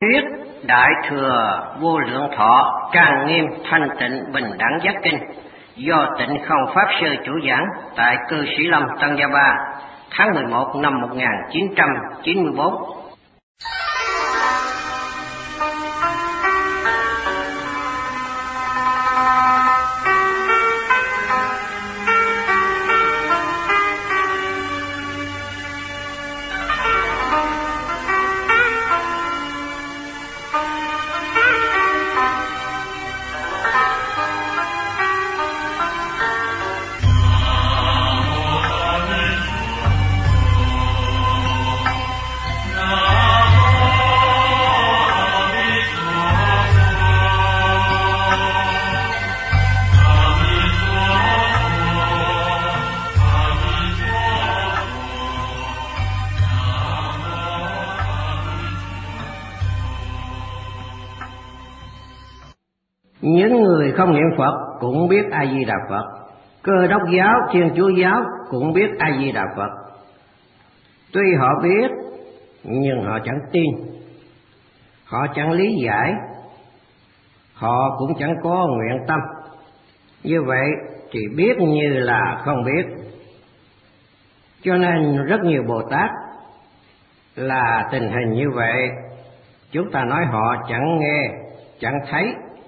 Thuyết Đại Thừa Vô Lượng Thọ Trang Nghiêm Thanh Tịnh Bình Đẳng Giác Kinh do Tịnh Không Pháp Sư chủ giảng tại Cư Sĩ Lâm Tân Gia Ba tháng 11 năm 1994. Những người không niệm Phật cũng biết A Di Đà Phật, Cơ Đốc giáo, Thiên Chúa giáo cũng biết A Di Đà Phật. Tuy họ biết nhưng họ chẳng tin, họ chẳng lý giải, họ cũng chẳng có nguyện tâm. Như vậy thì biết như là không biết. Cho nên rất nhiều Bồ Tát là tình hình như vậy. Chúng ta nói họ chẳng nghe, chẳng thấy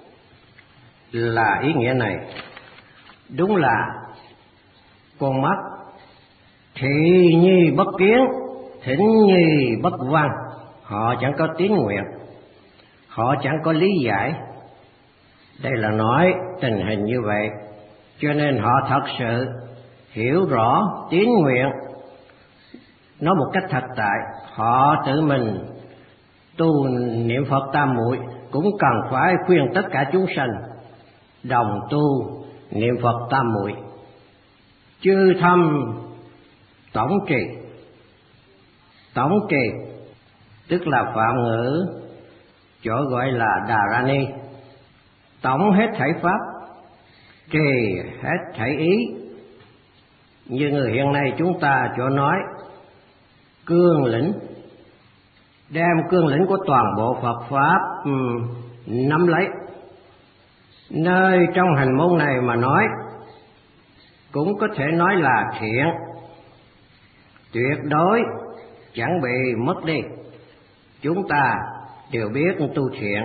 là ý nghĩa này. Đúng là con mắt thị nhi bất kiến, thính nhi bất văn. Họ chẳng có tín nguyện, họ chẳng có lý giải. Đây là nói tình hình như vậy. Cho nên họ thật sự hiểu rõ tín nguyện. Nói một cách thật tại, họ tự mình tu niệm Phật tam muội cũng cần phải khuyên tất cả chúng sanh đồng tu niệm Phật tam muội. Chư thâm tổng trì, tổng trì tức là phạm ngữ chỗ gọi là Đà Ra Ni, tổng hết thảy pháp, trì hết thảy ý. Như người hiện nay chúng ta chỗ nói cương lĩnh, đem cương lĩnh của toàn bộ Phật pháp nắm lấy. Nơi trong hành môn này mà nói cũng có thể nói là thiện, tuyệt đối chẳng bị mất đi. Chúng ta đều biết tu thiện.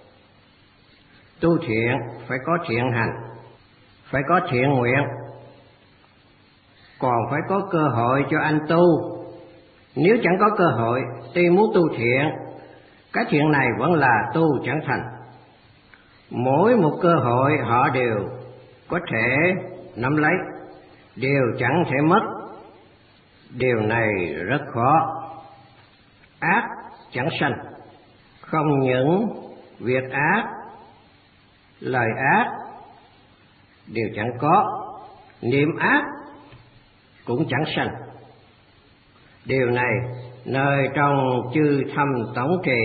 Tu thiện phải có thiện hành, phải có thiện nguyện, còn phải có cơ hội cho anh tu. Nếu chẳng có cơ hội, tuy muốn tu thiện, cái thiện này vẫn là tu chẳng thành. Mỗi một cơ hội họ đều có thể nắm lấy, đều chẳng thể mất. Điều này rất khó. Ác chẳng sanh, không những việc ác, lời ác đều chẳng có, niệm ác cũng chẳng sanh. Điều này nơi trong chư thâm tổng trì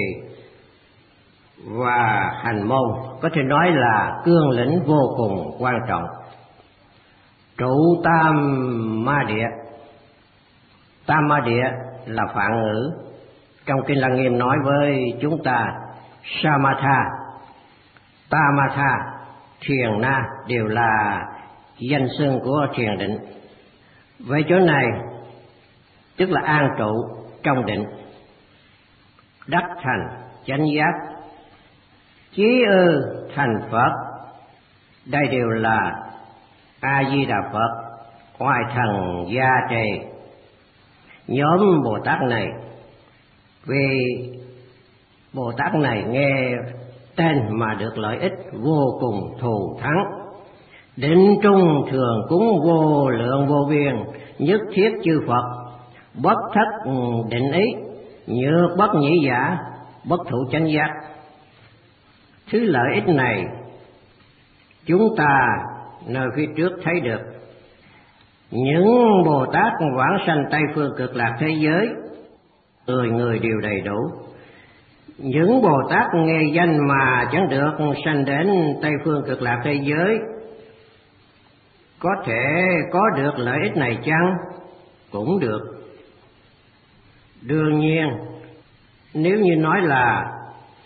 và hành môn có thể nói là cương lĩnh vô cùng quan trọng. Trụ tam ma địa. Tam ma địa là phạn ngữ. Trong Kinh Lăng Nghiêm nói với chúng ta Samatha, Tamatha, Thiền Na đều là danh xưng của thiền định. Vậy chỗ này tức là an trụ trong định, đắc thành chánh giác, chí ư thành Phật. Đây đều là A Di Đà Phật, oai thần gia trì. Nhóm Bồ Tát này, vì Bồ Tát này nghe tên mà được lợi ích vô cùng thù thắng. Định trung thường cúng vô lượng vô biên, nhất thiết chư Phật, bất thất định ý, nhược bất nhĩ giả, bất thụ chánh giác. Thứ lợi ích này chúng ta nơi phía trước thấy được. Những Bồ Tát vãng sanh Tây Phương Cực Lạc thế giới, người người đều đầy đủ. Những Bồ Tát nghe danh mà chẳng được sanh đến Tây Phương Cực Lạc thế giới, có thể có được lợi ích này chăng? Cũng được. Đương nhiên, nếu như nói là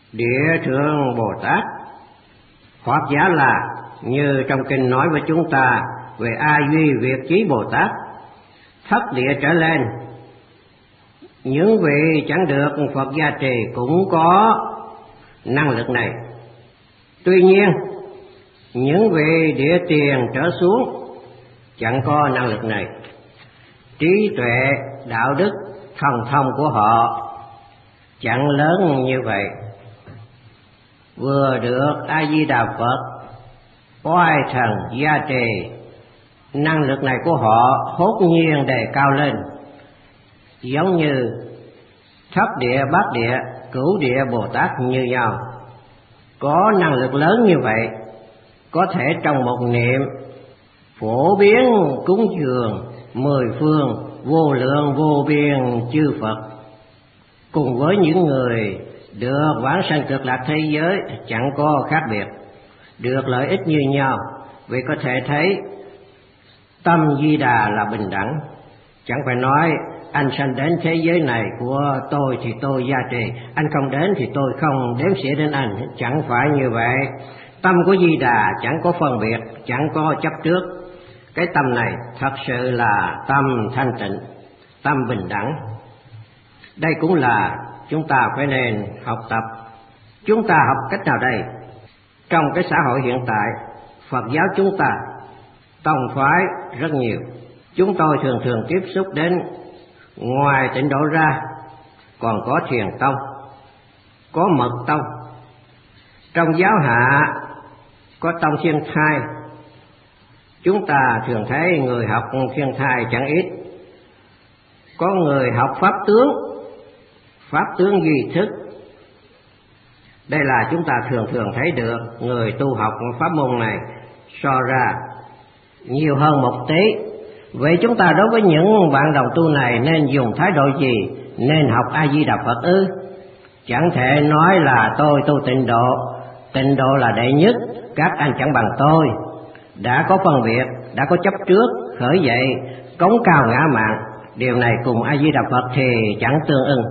Địa Thượng Bồ Tát. Hoặc giả là như trong kinh nói với chúng ta về A Duy Việt Chí Bồ Tát, thất địa trở lên, những vị chẳng được Phật gia trì cũng có năng lực này. Tuy nhiên, những vị địa tiền trở xuống chẳng có năng lực này. Trí tuệ, đạo đức, thần thông của họ chẳng lớn như vậy. Vừa được A Di Đà Phật oai thần gia trì, năng lực này của họ hốt nhiên đề cao lên, giống như thất địa, bát địa, cửu địa Bồ Tát như nhau. Có năng lực lớn như vậy, có thể trong một niệm phổ biến cúng dường 10 phương vô lượng vô biên chư Phật, cùng với những người được vãng sanh cực lạc thế giới chẳng có khác biệt, được lợi ích như nhau. Vì có thể thấy tâm Di Đà là bình đẳng. Chẳng phải nói anh sanh đến thế giới này của tôi thì tôi gia trì, anh không đến thì tôi không đếm xỉa đến anh. Chẳng phải như vậy. Tâm của Di Đà chẳng có phân biệt, chẳng có chấp trước. Cái tâm này thật sự là tâm thanh tịnh, tâm bình đẳng. Đây cũng là chúng ta phải nên học tập. Chúng ta học cách nào đây? Trong cái xã hội hiện tại, Phật giáo chúng ta tông phái rất nhiều. Chúng tôi thường thường tiếp xúc đến, ngoài Tịnh Độ ra còn có Thiền Tông, có Mật Tông. Trong giáo hạ có Tông Thiên Thai. Chúng ta thường thấy người học Thiên Thai chẳng ít. Có người học Pháp tướng duy thức. Đây là chúng ta thường thường thấy được người tu học pháp môn này so ra nhiều hơn một tí. Vậy chúng ta đối với những bạn đồng tu này nên dùng thái độ gì? Nên học A Di Đà Phật ư? Chẳng thể nói là tôi tu tịnh độ là đệ nhất, các anh chẳng bằng tôi. Đã có phân biệt, đã có chấp trước, khởi dậy cống cao ngã mạn, điều này cùng A Di Đà Phật thì chẳng tương ưng.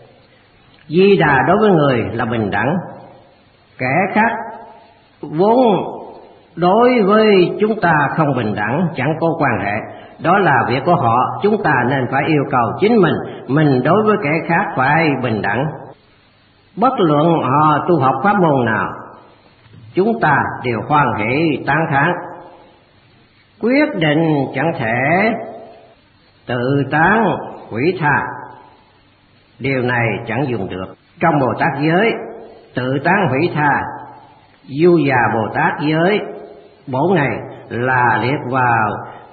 Di Đà đối với người là bình đẳng, kẻ khác vốn đối với chúng ta không bình đẳng, chẳng có quan hệ. Đó là việc của họ, chúng ta nên phải yêu cầu chính mình đối với kẻ khác phải bình đẳng. Bất luận họ tu học pháp môn nào, chúng ta đều hoan hỷ tán thán. Quyết định chẳng thể tự tán hủy tha, điều này chẳng dùng được. Trong Bồ Tát giới, tự tán hủy tha, Du Già Bồ Tát giới, bổn này là liệt vào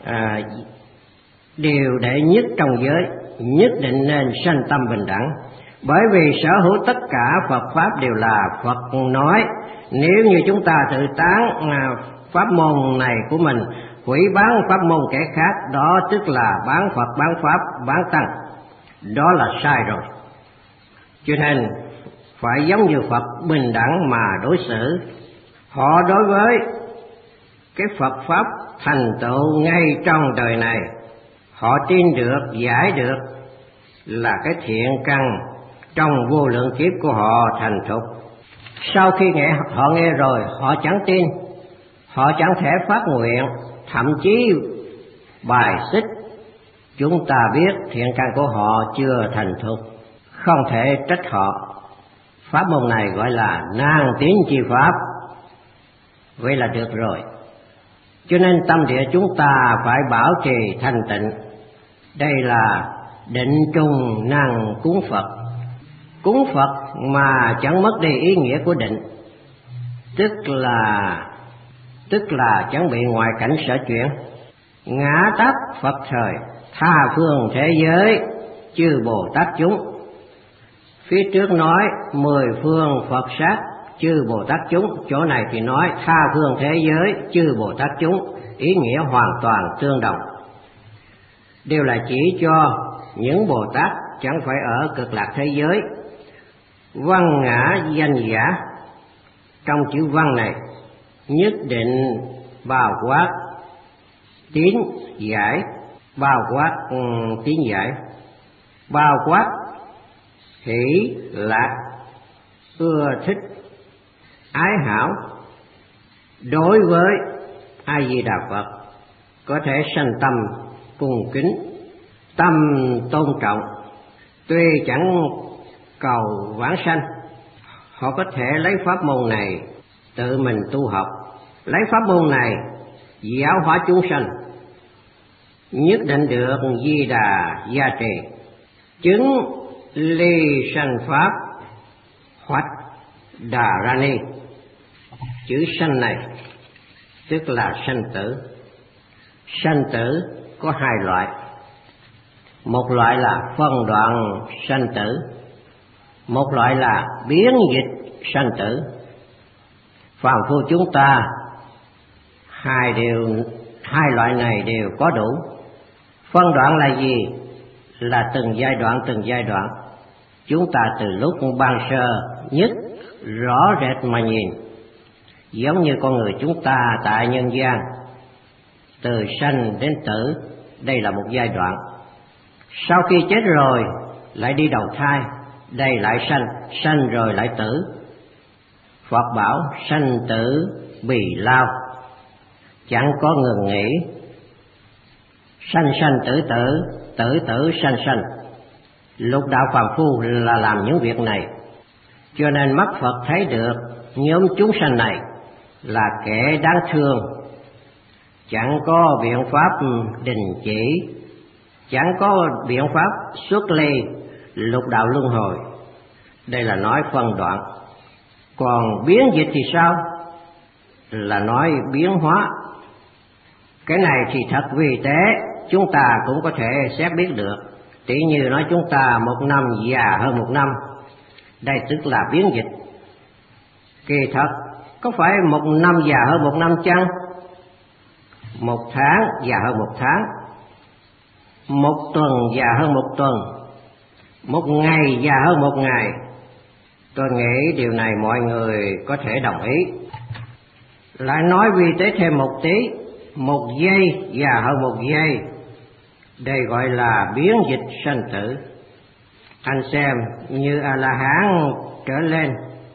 điều đệ nhất trong giới, nhất định nên sanh tâm bình đẳng. Bởi vì sở hữu tất cả Phật Pháp đều là Phật nói. Nếu như chúng ta tự tán pháp môn này của mình, hủy bán pháp môn kẻ khác, đó tức là bán Phật, bán Pháp, bán Tăng. Đó là sai rồi. Cho nên phải giống như Phật bình đẳng mà đối xử. Họ đối với cái Phật Pháp thành tựu ngay trong đời này, họ tin được, giải được là cái thiện căn trong vô lượng kiếp của họ thành thục. Sau khi họ nghe rồi, họ chẳng tin, họ chẳng thể phát nguyện, thậm chí bài xích. Chúng ta biết thiện căn của họ chưa thành thục, không thể trách họ. Pháp môn này gọi là nan tín chi pháp, vậy là được rồi. Cho nên tâm địa chúng ta phải bảo trì thanh tịnh. Đây là định trung năng cúng Phật. Cúng Phật mà chẳng mất đi ý nghĩa của định, tức là chẳng bị ngoại cảnh sở chuyển. Ngã tắc Phật thời, tha phương thế giới chư Bồ Tát chúng. Phía trước nói 10 phương Phật sát chư Bồ Tát chúng, chỗ này thì nói tha phương thế giới chư Bồ Tát chúng, ý nghĩa hoàn toàn tương đồng. Đều là chỉ cho những Bồ Tát chẳng phải ở cực lạc thế giới. Văn ngã danh giả, trong chữ văn này nhất định bao quát tín giải, bao quát tín giải, bao quát hỷ lạc, ưa thích, ái hảo đối với A Di Đà Phật, có thể sanh tâm cung kính, tâm tôn trọng. Tuy chẳng cầu vãng sanh, họ có thể lấy pháp môn này tự mình tu học, lấy pháp môn này giáo hóa chúng sanh, nhất định được Di Đà gia trì, chứng ly sanh pháp hoạch Đà Ra Ni. Chữ sanh này tức là sanh tử. Sanh tử có hai loại, một loại là phân đoạn sanh tử, một loại là biến dịch sanh tử. Phàm phu chúng ta hai loại này đều có đủ. Phân đoạn là gì? Là từng giai đoạn. Chúng ta từ lúc ban sơ nhất rõ rệt mà nhìn, giống như con người chúng ta tại nhân gian, từ sanh đến tử, đây là một giai đoạn. Sau khi chết rồi lại đi đầu thai, đây lại sanh rồi lại tử. Phật bảo sanh tử bì lao, chẳng có ngừng nghỉ, sanh tử tử sanh. Lục đạo phàm phu là làm những việc này, cho nên mắt Phật thấy được nhóm chúng sanh này là kẻ đáng thương, chẳng có biện pháp đình chỉ, chẳng có biện pháp xuất ly lục đạo luân hồi. Đây là nói phân đoạn. Còn biến dịch thì sao? Là nói biến hóa. Cái này thì thật vi tế, chúng ta cũng có thể xét biết được. Tỷ như nói chúng ta một năm già hơn một năm, đây tức là biến dịch. Kỳ thật có phải một năm già hơn một năm chăng? Một tháng già hơn một tháng, một tuần già hơn một tuần, một ngày già hơn một ngày. Tôi nghĩ điều này mọi người có thể đồng ý. Lại nói vi tế thêm một tí, một giây già hơn một giây, đây gọi là biến dịch sanh tử. Anh xem như A-la-hán trở lên,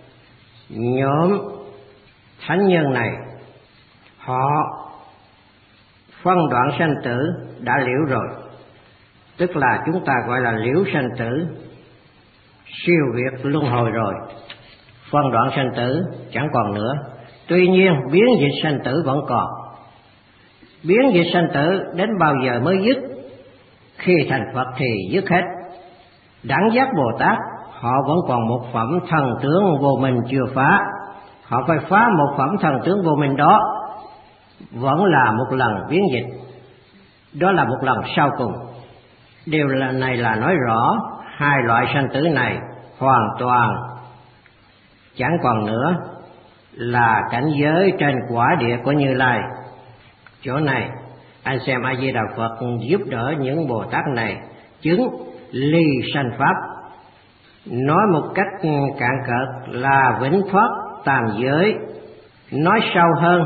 nhóm thánh nhân này họ phân đoạn sanh tử đã liễu rồi, tức là chúng ta gọi là liễu sanh tử, siêu việt luân hồi rồi. Phân đoạn sanh tử chẳng còn nữa. Tuy nhiên biến dịch sanh tử vẫn còn. Biến dịch sanh tử đến bao giờ mới dứt? Khi thành Phật thì dứt hết. Đẳng giác Bồ Tát họ vẫn còn một phẩm thần tướng vô minh chưa phá, họ phải phá một phẩm thần tướng vô minh đó, vẫn là một lần biến dịch, đó là một lần sau cùng. Điều này là nói rõ hai loại sanh tử này hoàn toàn chẳng còn nữa, là cảnh giới trên quả địa của Như Lai. Chỗ này anh xem A Di Đà Phật giúp đỡ những Bồ Tát này chứng ly sanh pháp. Nói một cách cạn cợt là vĩnh thoát tam giới. Nói sâu hơn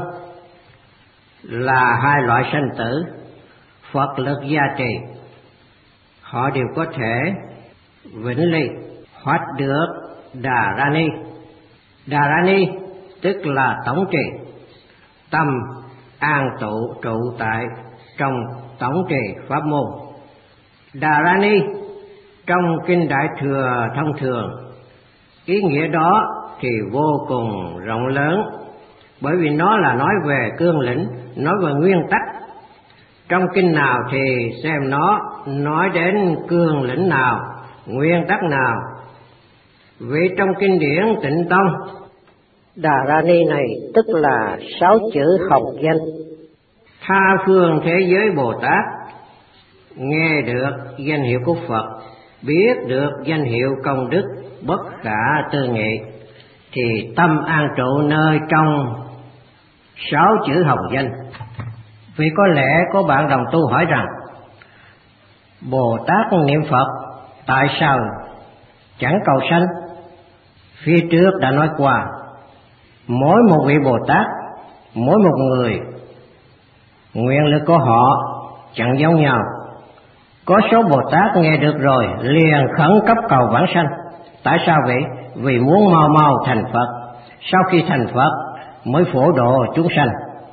là hai loại sanh tử, Phật lực gia trì, họ đều có thể vĩnh ly, hoạch được Đà Ra Ni. Đà Ra Ni tức là tổng trì, tâm an trụ tại trong tổng trì pháp môn. Đà Ra Ni trong kinh Đại Thừa thông thường, ý nghĩa đó thì vô cùng rộng lớn, bởi vì nó là nói về cương lĩnh, nói về nguyên tắc. Trong kinh nào thì xem nó nói đến cương lĩnh nào, nguyên tắc nào. Vì trong kinh điển Tịnh Tông, Đà Ra Ni này tức là 6 chữ hồng danh. Tha phương thế giới Bồ Tát nghe được danh hiệu của Phật, biết được danh hiệu công đức bất khả tư nghị, thì tâm an trụ nơi trong 6 chữ hồng danh. Vì có lẽ có bạn đồng tu hỏi rằng, Bồ Tát niệm Phật tại sao chẳng cầu sanh? Phía trước đã nói qua, mỗi một vị Bồ Tát, mỗi một người, nguyện lực của họ chẳng giống nhau. Có số Bồ Tát nghe được rồi liền khẩn cấp cầu vãng sanh. Tại sao vậy? vì muốn mau mau thành Phật, sau khi thành Phật mới phổ độ chúng sanh.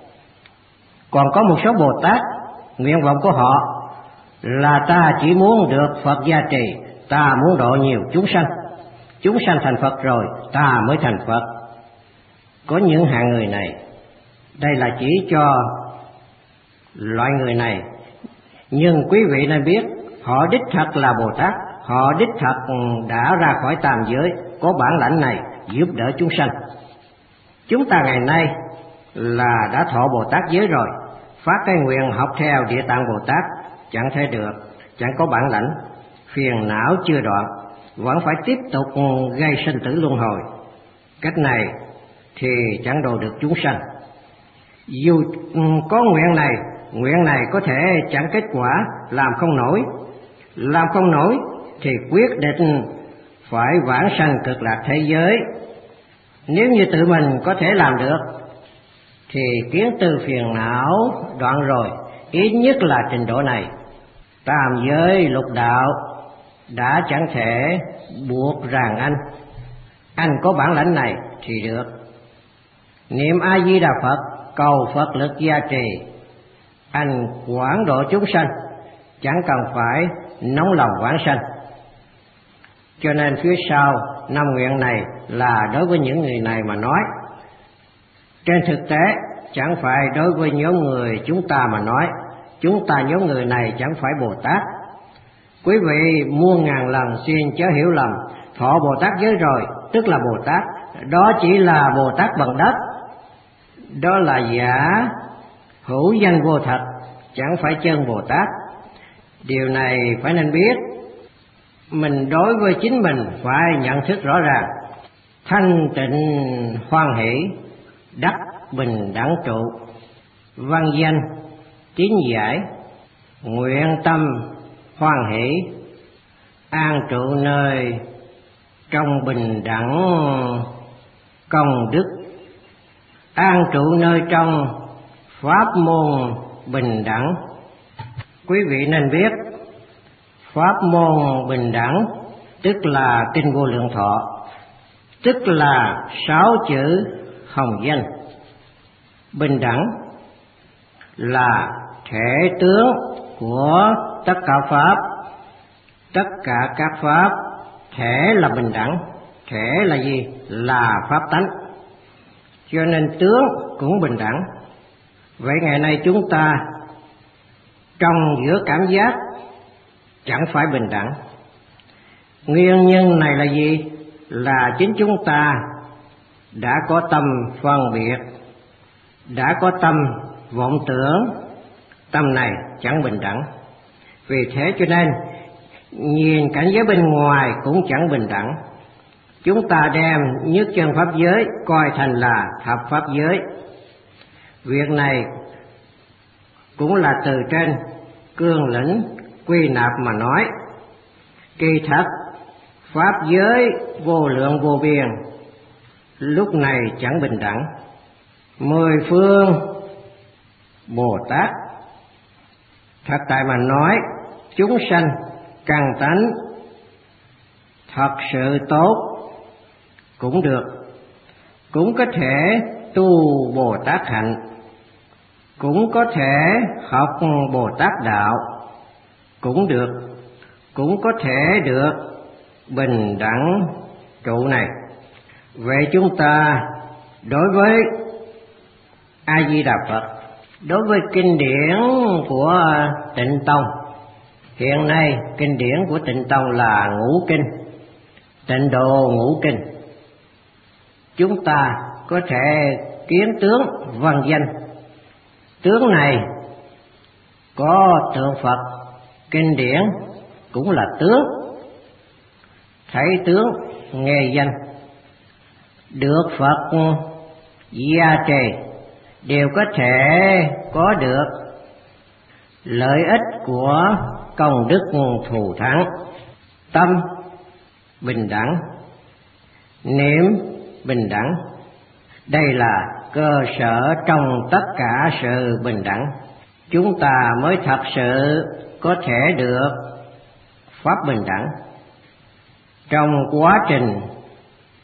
Còn có một số Bồ Tát, nguyện vọng của họ là ta chỉ muốn được Phật gia trì, ta muốn độ nhiều chúng sanh thành Phật rồi ta mới thành Phật. Có những hạng người này, đây là chỉ cho loại người này, nhưng quý vị nên biết họ đích thật là Bồ Tát, họ đích thật đã ra khỏi tam giới, có bản lãnh này giúp đỡ chúng sanh. Chúng ta ngày nay là đã thọ Bồ Tát giới rồi, phát cái nguyện học theo Địa Tạng Bồ Tát chẳng thể được, chẳng có bản lãnh, phiền não chưa đoạn, vẫn phải tiếp tục gây sinh tử luân hồi. Cách này thì chẳng độ được chúng sanh. Dù có nguyện này có thể chẳng kết quả, làm không nổi thì quyết định phải vãng sanh cực lạc thế giới. Nếu như tự mình có thể làm được thì kiến tư phiền não đoạn rồi, ít nhất là trình độ này. Tam giới lục đạo đã chẳng thể buộc ràng anh có bản lãnh này thì được. Niệm A Di Đà Phật, cầu Phật lực gia trì, anh quảng độ chúng sanh, chẳng cần phải nóng lòng vãng sanh. Cho nên phía sau năm nguyện này là đối với những người này mà nói. Trên thực tế chẳng phải đối với nhóm người chúng ta mà nói. Chúng ta nhóm người này chẳng phải Bồ Tát. Quý vị muôn ngàn lần xin chớ hiểu lầm, thọ Bồ Tát giới rồi tức là Bồ Tát, đó chỉ là Bồ Tát bằng đất, đó là giả, hữu danh vô thật, chẳng phải chân Bồ Tát. Điều này phải nên biết. Mình đối với chính mình phải nhận thức rõ ràng. Thanh tịnh hoan hỷ, đắc bình đẳng trụ, văn danh tín giải, nguyện tâm hoan hỷ, an trụ nơi trong bình đẳng công đức, an trụ nơi trong pháp môn bình đẳng. Quý vị nên biết pháp môn bình đẳng tức là kinh Vô Lượng Thọ, tức là 6 chữ hồng danh. Bình đẳng là thể tướng của tất cả pháp, tất cả các pháp thể là bình đẳng. Thể là gì? Là pháp tánh, cho nên tướng cũng bình đẳng. Vậy ngày nay chúng ta trong giữa cảm giác chẳng phải bình đẳng. Nguyên nhân này là gì? Là chính chúng ta đã có tâm phân biệt, đã có tâm vọng tưởng, tâm này chẳng bình đẳng. Vì thế cho nên nhìn cảnh giới bên ngoài cũng chẳng bình đẳng. Chúng ta đem nhất chân pháp giới coi thành là thập pháp giới. Việc này cũng là từ trên cương lĩnh quy nạp mà nói. Kỳ thật pháp giới vô lượng vô biên, lúc này chẳng bình đẳng. 10 phương Bồ Tát, thật tại mà nói chúng sanh căn tánh thật sự tốt cũng được, cũng có thể tu Bồ Tát hạnh, cũng có thể học Bồ Tát đạo cũng được, cũng có thể được bình đẳng trụ này. Vậy chúng ta đối với A Di Đà Phật, đối với kinh điển của Tịnh Tông, hiện nay kinh điển của Tịnh Tông là Ngũ Kinh, Tịnh Độ Ngũ Kinh. Chúng ta có thể kiến tướng văn danh. Tướng này có tượng Phật, kinh điển cũng là tướng, thấy tướng nghe danh, được Phật gia trì, đều có thể có được lợi ích của công đức thù thắng. Tâm bình đẳng, niệm bình đẳng, đây là cơ sở trong tất cả sự bình đẳng. Chúng ta mới thật sự có thể được pháp bình đẳng. Trong quá trình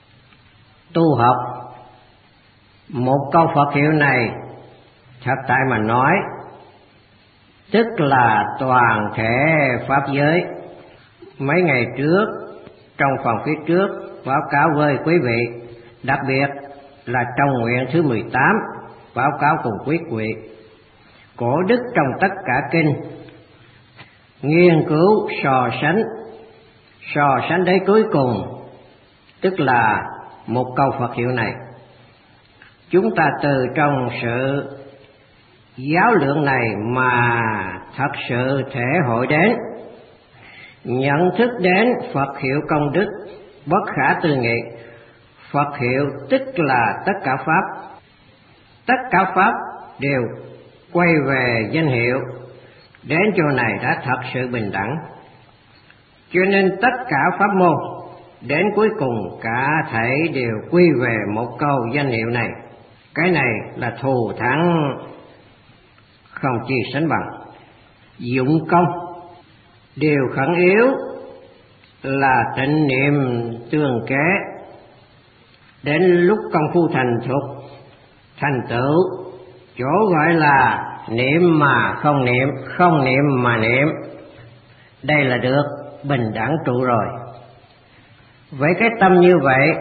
tu học. Một câu Phật hiệu này thật tại mà nói, tức là toàn thể pháp giới. Mấy ngày trước, trong phần phía trước, báo cáo với quý vị, đặc biệt là trong nguyện thứ 18, báo cáo cùng quý vị, cổ đức trong tất cả kinh, nghiên cứu so sánh đến cuối cùng, tức là một câu Phật hiệu này. Chúng ta từ trong sự giáo lượng này mà thật sự thể hội đến, nhận thức đến Phật hiệu công đức bất khả tư nghị. Phật hiệu tức là tất cả pháp, tất cả pháp đều quay về danh hiệu. Đến chỗ này đã thật sự bình đẳng, cho nên tất cả pháp môn đến cuối cùng cả thảy đều quy về một câu danh hiệu này. Cái này là thù thắng không chi sánh bằng. Dụng công điều khẩn yếu là tịnh niệm tương kế. Đến lúc công phu thành thục, thành tựu, chỗ gọi là niệm mà không niệm, không niệm mà niệm, đây là được bình đẳng trụ rồi. Với cái tâm như vậy,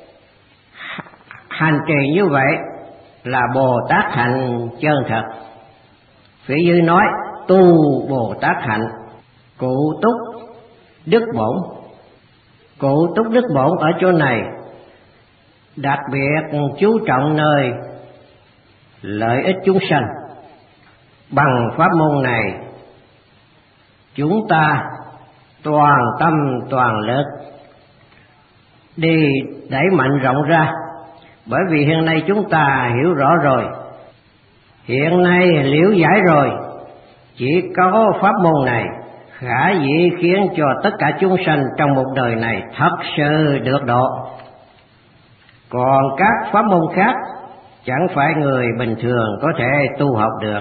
hành trì như vậy là Bồ Tát hạnh chân thật. Phía dưới nói tu Bồ Tát hạnh, cụ túc đức bổn. Cụ túc đức bổn ở chỗ này đặc biệt chú trọng nơi lợi ích chúng sanh. Bằng pháp môn này, chúng ta toàn tâm toàn lực đi đẩy mạnh rộng ra. Bởi vì hiện nay chúng ta hiểu rõ rồi, hiện nay liễu giải rồi, chỉ có pháp môn này khả dĩ khiến cho tất cả chúng sanh trong một đời này thật sự được độ. Còn các pháp môn khác chẳng phải người bình thường có thể tu học được.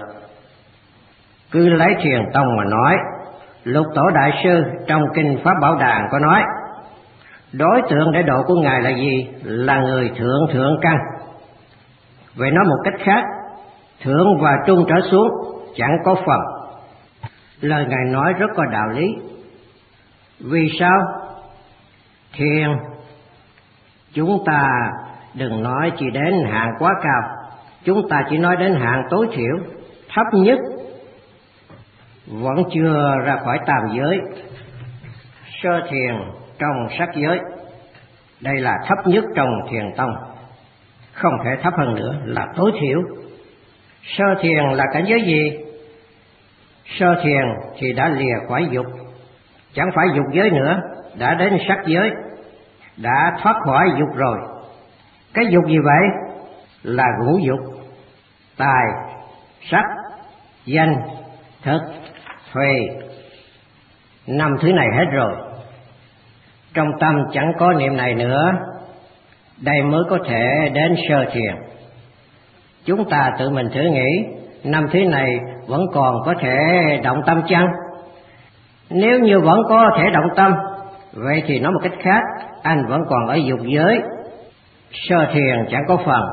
Cứ lấy Thiền Tông mà nói, Lục Tổ Đại Sư trong Kinh Pháp Bảo Đàn có nói, đối tượng để độ của Ngài là gì? Là người thượng căn. Vậy nói một cách khác, thượng và trung trở xuống chẳng có phần. Lời Ngài nói rất có đạo lý. Vì sao? Thiền chúng ta đừng nói chỉ đến hạng quá cao, chúng ta chỉ nói đến hạng tối thiểu, thấp nhất, vẫn chưa ra khỏi tam giới. Sơ thiền trong sắc giới, đây là thấp nhất trong Thiền Tông, không thể thấp hơn nữa, là tối thiểu. Sơ thiền là cảnh giới gì? Sơ thiền thì đã lìa khỏi dục, chẳng phải dục giới nữa, đã đến sắc giới, đã thoát khỏi dục rồi. Cái dục gì vậy? Là ngũ dục: tài, sắc, danh, thực, thùy. 5 thứ này hết rồi. Trong tâm chẳng có niệm này nữa, đây mới có thể đến sơ thiền. Chúng ta tự mình thử nghĩ, 5 thứ này vẫn còn có thể động tâm chăng? Nếu như vẫn có thể động tâm, vậy thì nói một cách khác, anh vẫn còn ở dục giới, sơ thiền chẳng có phần.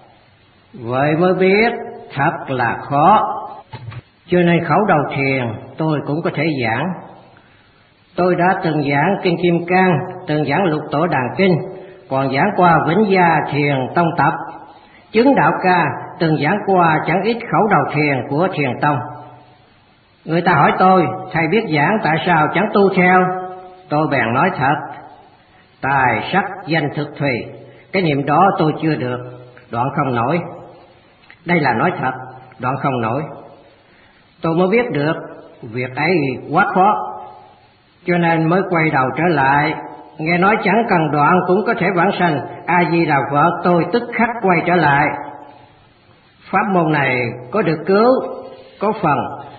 Vậy mới biết thật là khó. Cho nên khẩu đầu thiền tôi cũng có thể giảng. Tôi đã từng giảng Kinh Kim Cang, từng giảng Lục Tổ Đàn Kinh, còn giảng qua Vĩnh Gia Thiền Tông Tập. Chứng Đạo Ca từng giảng qua chẳng ít khẩu đầu thiền của Thiền Tông. Người ta hỏi tôi, thầy biết giảng tại sao chẳng tu theo? Tôi bèn nói thật, tài sắc danh thực thùy, cái niệm đó tôi chưa được, đoạn không nổi. Đây là nói thật, đoạn không nổi. Tôi mới biết được việc ấy quá khó, cho nên mới quay đầu trở lại. Nghe nói chẳng cần đoạn cũng có thể vãng sanh, A Di Đà Phật, tôi tức khắc quay trở lại. Pháp môn này có được cứu, có phần.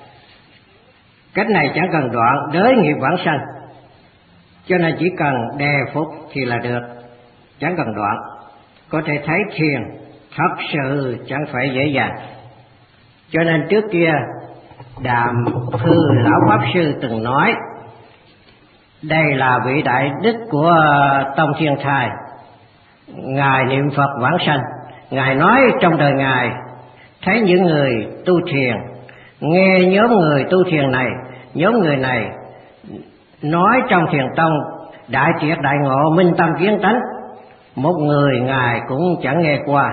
Cách này chẳng cần đoạn, đới nghiệp vãng sanh, cho nên chỉ cần đề phục thì là được, chẳng cần đoạn. Có thể thấy thiền thật sự chẳng phải dễ dàng. Cho nên trước kia Đàm Thư Lão Pháp Sư từng nói, đây là vị đại đức của Tông Thiên Thai, Ngài niệm Phật vãng sanh, Ngài nói trong đời Ngài thấy những người tu thiền, nghe nhóm người tu thiền này, nhóm người này nói trong thiền tông đại triệt đại ngộ, minh tâm kiến tánh, một người Ngài cũng chẳng nghe qua,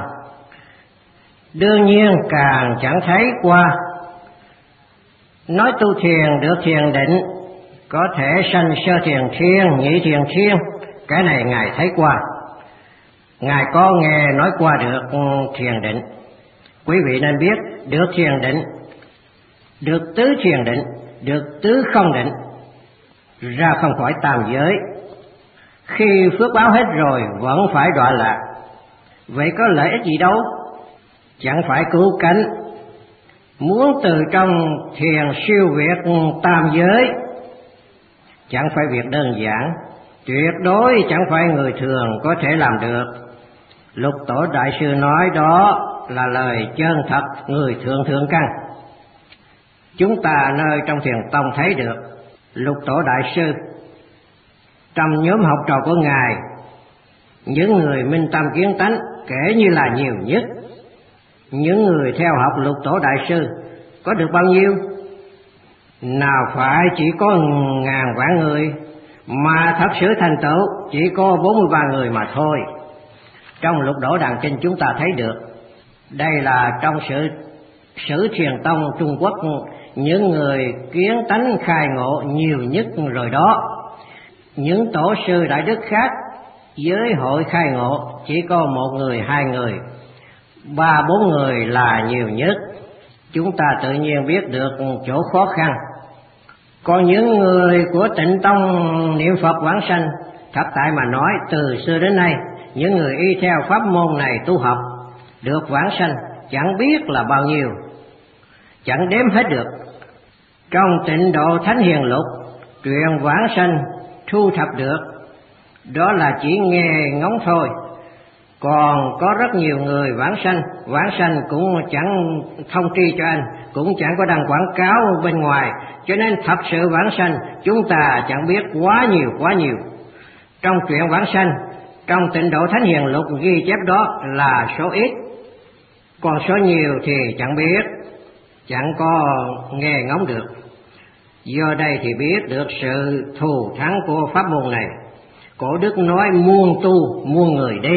đương nhiên càng chẳng thấy qua. Nói tu thiền được thiền định, có thể sanh sơ thiền thiên, nhị thiền thiên, cái này Ngài thấy qua, Ngài có nghe nói qua được thiền định. Quý vị nên biết, được thiền định, được tứ thiền định, được tứ không định, ra không khỏi tam giới. Khi phước báo hết rồi vẫn phải đọa lạc, vậy có lợi ích gì đâu, chẳng phải cứu cánh. Muốn từ trong thiền siêu việt tam giới chẳng phải việc đơn giản, tuyệt đối chẳng phải người thường có thể làm được. Lục Tổ Đại Sư nói đó là lời chân thật, người thượng thượng căn. Chúng ta nơi trong thiền tông thấy được Lục Tổ Đại Sư trong nhóm học trò của Ngài, những người minh tâm kiến tánh kể như là nhiều nhất. Những người theo học Lục Tổ Đại Sư có được bao nhiêu? Nào phải chỉ có ngàn vạn người, mà thật sự thành tựu chỉ có 43 người mà thôi. Trong Lục Tổ Đàn Kinh chúng ta thấy được, đây là trong sử thiền tông Trung Quốc, những người kiến tánh khai ngộ nhiều nhất rồi đó. Những tổ sư đại đức khác giới hội khai ngộ chỉ có 1 người, 2 người, 3, 4 người là nhiều nhất. Chúng ta tự nhiên biết được chỗ khó khăn. Còn những người của Tịnh Tông niệm Phật vãng sanh, thật tại mà nói từ xưa đến nay, những người y theo pháp môn này tu học được vãng sanh chẳng biết là bao nhiêu, chẳng đếm hết được. Trong Tịnh Độ Thánh Hiền Lục, truyện vãng sanh thu thập được, đó là chỉ nghe ngóng thôi. Còn có rất nhiều người vãng sanh cũng chẳng thông tri cho anh, cũng chẳng có đăng quảng cáo bên ngoài, cho nên thật sự vãng sanh chúng ta chẳng biết quá nhiều. Trong truyện vãng sanh, trong Tịnh Độ Thánh Hiền Lục ghi chép đó là số ít, còn số nhiều thì chẳng biết, chẳng có nghe ngóng được. Do đây thì biết được sự thù thắng của pháp môn này. Cổ đức nói muôn tu muôn người đi,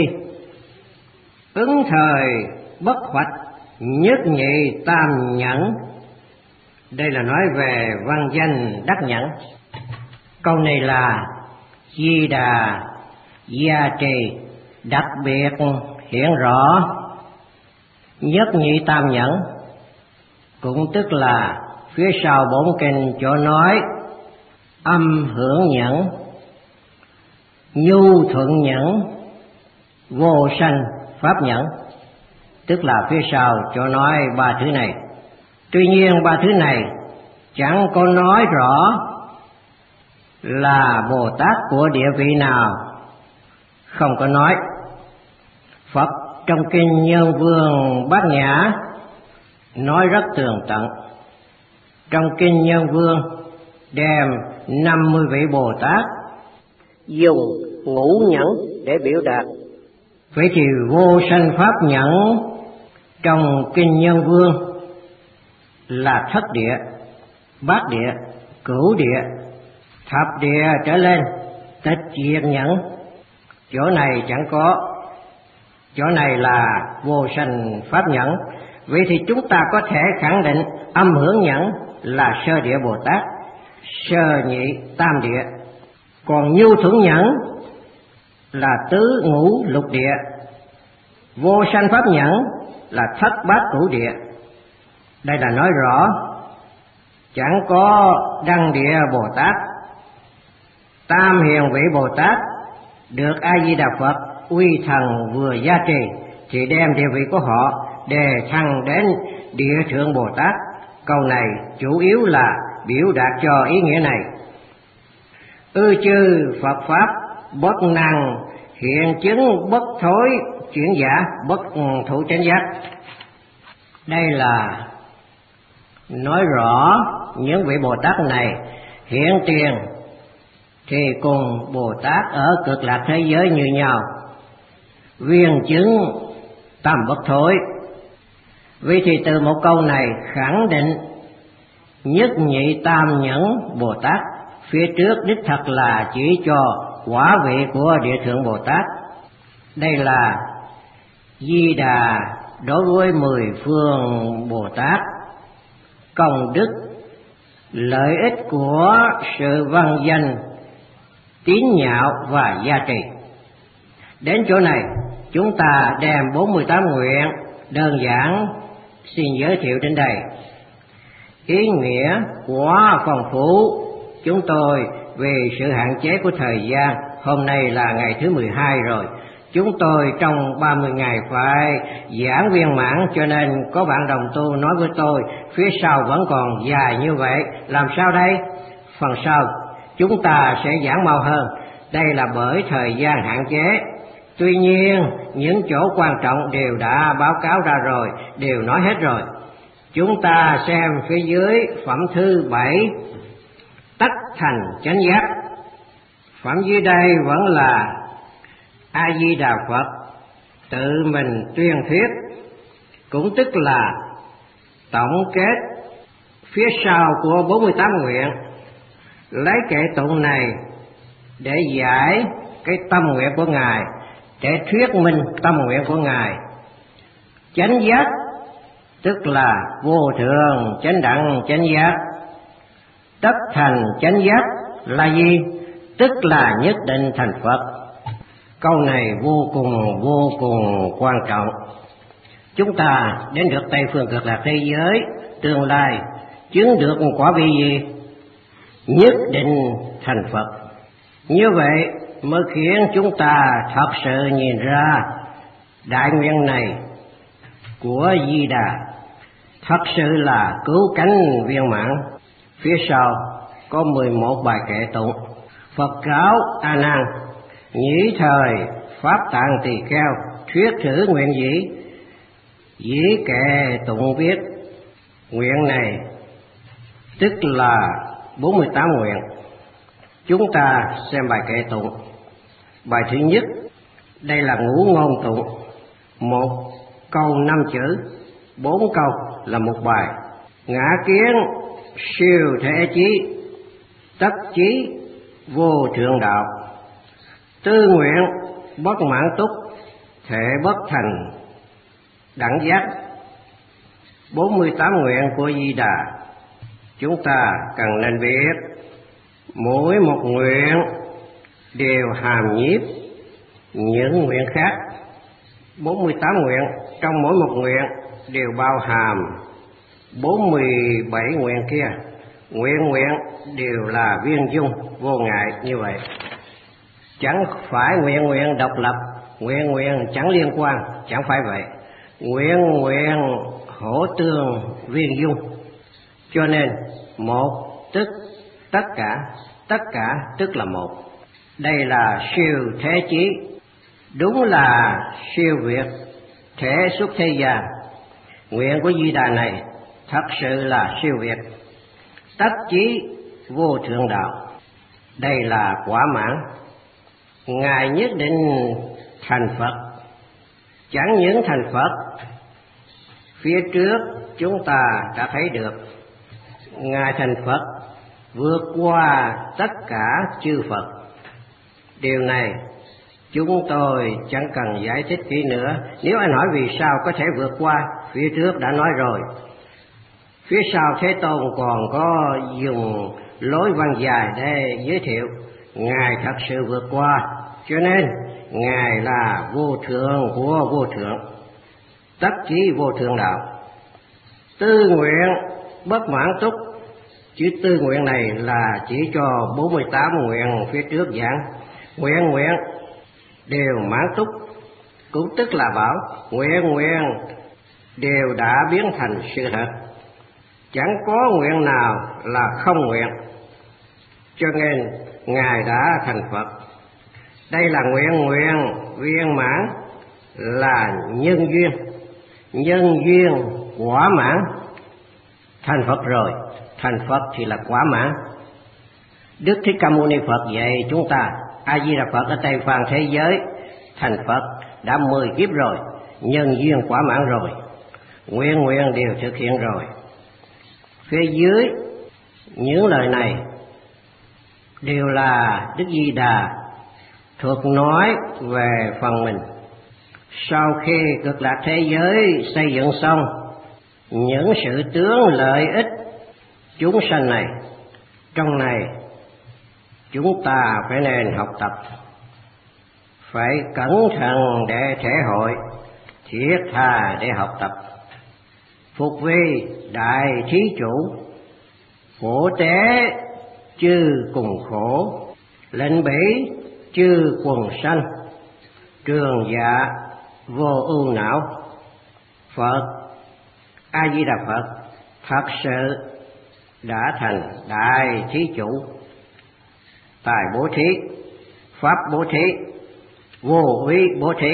ứng thời bất hoạch, nhất nhị tam nhẫn. Đây là nói về văn danh đắc nhẫn. Câu này là Di Đà gia trì đặc biệt hiện rõ. Nhất nhị tam nhẫn cũng tức là phía sau bổn kinh chỗ nói âm hưởng nhẫn, nhu thuận nhẫn, vô sanh pháp nhẫn, tức là phía sau chỗ nói 3 thứ này. Tuy nhiên 3 thứ này chẳng có nói rõ là Bồ Tát của địa vị nào, không có nói. Phật trong kinh Nhân Vương Bát Nhã nói rất tường tận. Trong kinh Nhân Vương đem 50 vị Bồ Tát dùng ngũ nhẫn để biểu đạt. Vậy thì vô sanh pháp nhẫn trong kinh Nhân Vương là thất địa, bát địa, cửu địa, thập địa trở lên, tịch diệt nhẫn. Chỗ này chẳng có, chỗ này là vô sanh pháp nhẫn. Vậy thì chúng ta có thể khẳng định âm hưởng nhẫn là sơ địa Bồ Tát, sơ nhị tam địa. Còn nhu thuận nhẫn là tứ ngũ lục địa, vô sanh pháp nhẫn là thất bát cửu địa. Đây là nói rõ chẳng có đăng địa Bồ Tát, tam hiền vị Bồ Tát được A Di Đà Phật uy thần vừa gia trì thì đem địa vị của họ đề thăng đến địa thượng Bồ Tát. Câu này chủ yếu là biểu đạt cho ý nghĩa này. Chư Phật pháp bất năng hiện chứng bất thối chuyển giả bất thủ chánh giác. Đây là nói rõ những vị Bồ Tát này hiện tiền thì cùng Bồ Tát ở cực lạc thế giới như nhau. viên chứng tam bất thối. Vì thì từ một câu này khẳng định nhất nhị tam nhẫn Bồ Tát phía trước đích thật là chỉ cho quả vị của Địa Thượng Bồ Tát. Đây là Di Đà đối với 10 phương Bồ Tát, công đức, lợi ích của sự văn danh, tín nhạo và gia trì. Đến chỗ này chúng ta đem 48 nguyện đơn giản xin giới thiệu đến đây. Ý nghĩa quá phong phú, chúng tôi vì sự hạn chế của thời gian, hôm nay là ngày thứ 12 rồi, chúng tôi trong 30 ngày phải giảng viên mãn, cho nên có bạn đồng tu nói với tôi phía sau vẫn còn dài như vậy, làm sao đây? Phần sau chúng ta sẽ giảng mau hơn, đây là bởi thời gian hạn chế. Tuy nhiên những chỗ quan trọng đều đã báo cáo ra rồi, đều nói hết rồi. Chúng ta xem phía dưới phẩm thứ 7, tất thành chánh giác. Phẩm dưới đây vẫn là A Di Đà Phật tự mình tuyên thuyết, cũng tức là tổng kết phía sau của 48 nguyện, lấy kệ tụng này để giải cái tâm nguyện của Ngài, để thuyết minh tâm nguyện của Ngài. Chánh giác tức là vô thượng chánh đẳng chánh giác. Tất thành chánh giác là gì? Tức là nhất định thành Phật. Câu này vô cùng quan trọng. Chúng ta đến được Tây phương cực lạc thế giới tương lai chứng được quả vị gì? Nhất định thành Phật. Như vậy mới khiến chúng ta thật sự nhìn ra đại nguyện này của Di Đà thật sự là cứu cánh viên mãn. Phía sau có 11 bài kệ tụng. Phật cáo A Nan: nhĩ thời pháp tạng tỳ kheo, thuyết thử nguyện dĩ. Dĩ kệ tụng viết. Nguyện này tức là 48 nguyện. Chúng ta xem bài kệ tụng. Bài thứ nhất, đây là ngũ ngôn tụng, 1 câu 5 chữ, 4 câu là một bài. Ngã kiến siêu thể chí, tất chí vô thượng đạo. Tư nguyện bất mãn túc, thể bất thành đẳng giác. 48 nguyện của Di Đà chúng ta cần nên biết, mỗi một nguyện đều hàm nhiếp những nguyện khác. 48 nguyện, trong mỗi một nguyện đều bao hàm 47 nguyện kia. Nguyện đều là viên dung vô ngại như vậy. Chẳng phải nguyện độc lập, nguyện chẳng liên quan, chẳng phải vậy. Nguyện hỗ tương viên dung. Cho nên một tức tất cả tức là một. Đây là siêu thế chí, đúng là siêu việt thể xuất thế gian. Nguyện của Di Đà này thật sự là siêu việt. Tất chí vô thượng đạo, đây là quả mãn. Ngài nhất định thành Phật. Chẳng những thành Phật, phía trước chúng ta đã thấy được Ngài thành Phật vượt qua tất cả chư Phật. Điều này chúng tôi chẳng cần giải thích kỹ nữa. Nếu anh hỏi vì sao có thể vượt qua, phía trước đã nói rồi. Phía sau Thế Tôn còn có dùng lối văn dài để giới thiệu Ngài thật sự vượt qua, cho nên Ngài là vô thượng của vô thượng, tất chí vô thượng đạo. Tư nguyện bất mãn túc. Chữ tư nguyện này là chỉ cho 48 nguyện phía trước giảng. Nguyện đều mãn túc, cũng tức là bảo nguyện đều đã biến thành sự thật, chẳng có nguyện nào là không nguyện. Cho nên Ngài đã thành Phật. Đây là nguyện viên mãn, là nhân duyên quả mãn. Thành Phật rồi, thành Phật thì là quả mãn. Đức Thích Ca Mâu Ni Phật dạy chúng ta, A Di Đà Phật ở Tây phương thế giới thành Phật đã 10 kiếp rồi, nhân duyên quả mãn rồi, nguyện đều thực hiện rồi. Phía dưới những lời này đều là Đức Di Đà thuật nói về phần mình. Sau khi Cực Lạc thế giới xây dựng xong những sự tướng lợi ích chúng sanh này, trong này chúng ta phải nên học tập, phải cẩn thận để thể hội, thiết tha để học tập, phục vi đại thí chủ, phổ tế chư cùng khổ, lệnh bỉ chư quần sanh, trường dạ vô ưu não. Phật A Di Đà Phật thật sự đã thành đại thí chủ, tài bố thí, pháp bố thí, vô úy bố thí.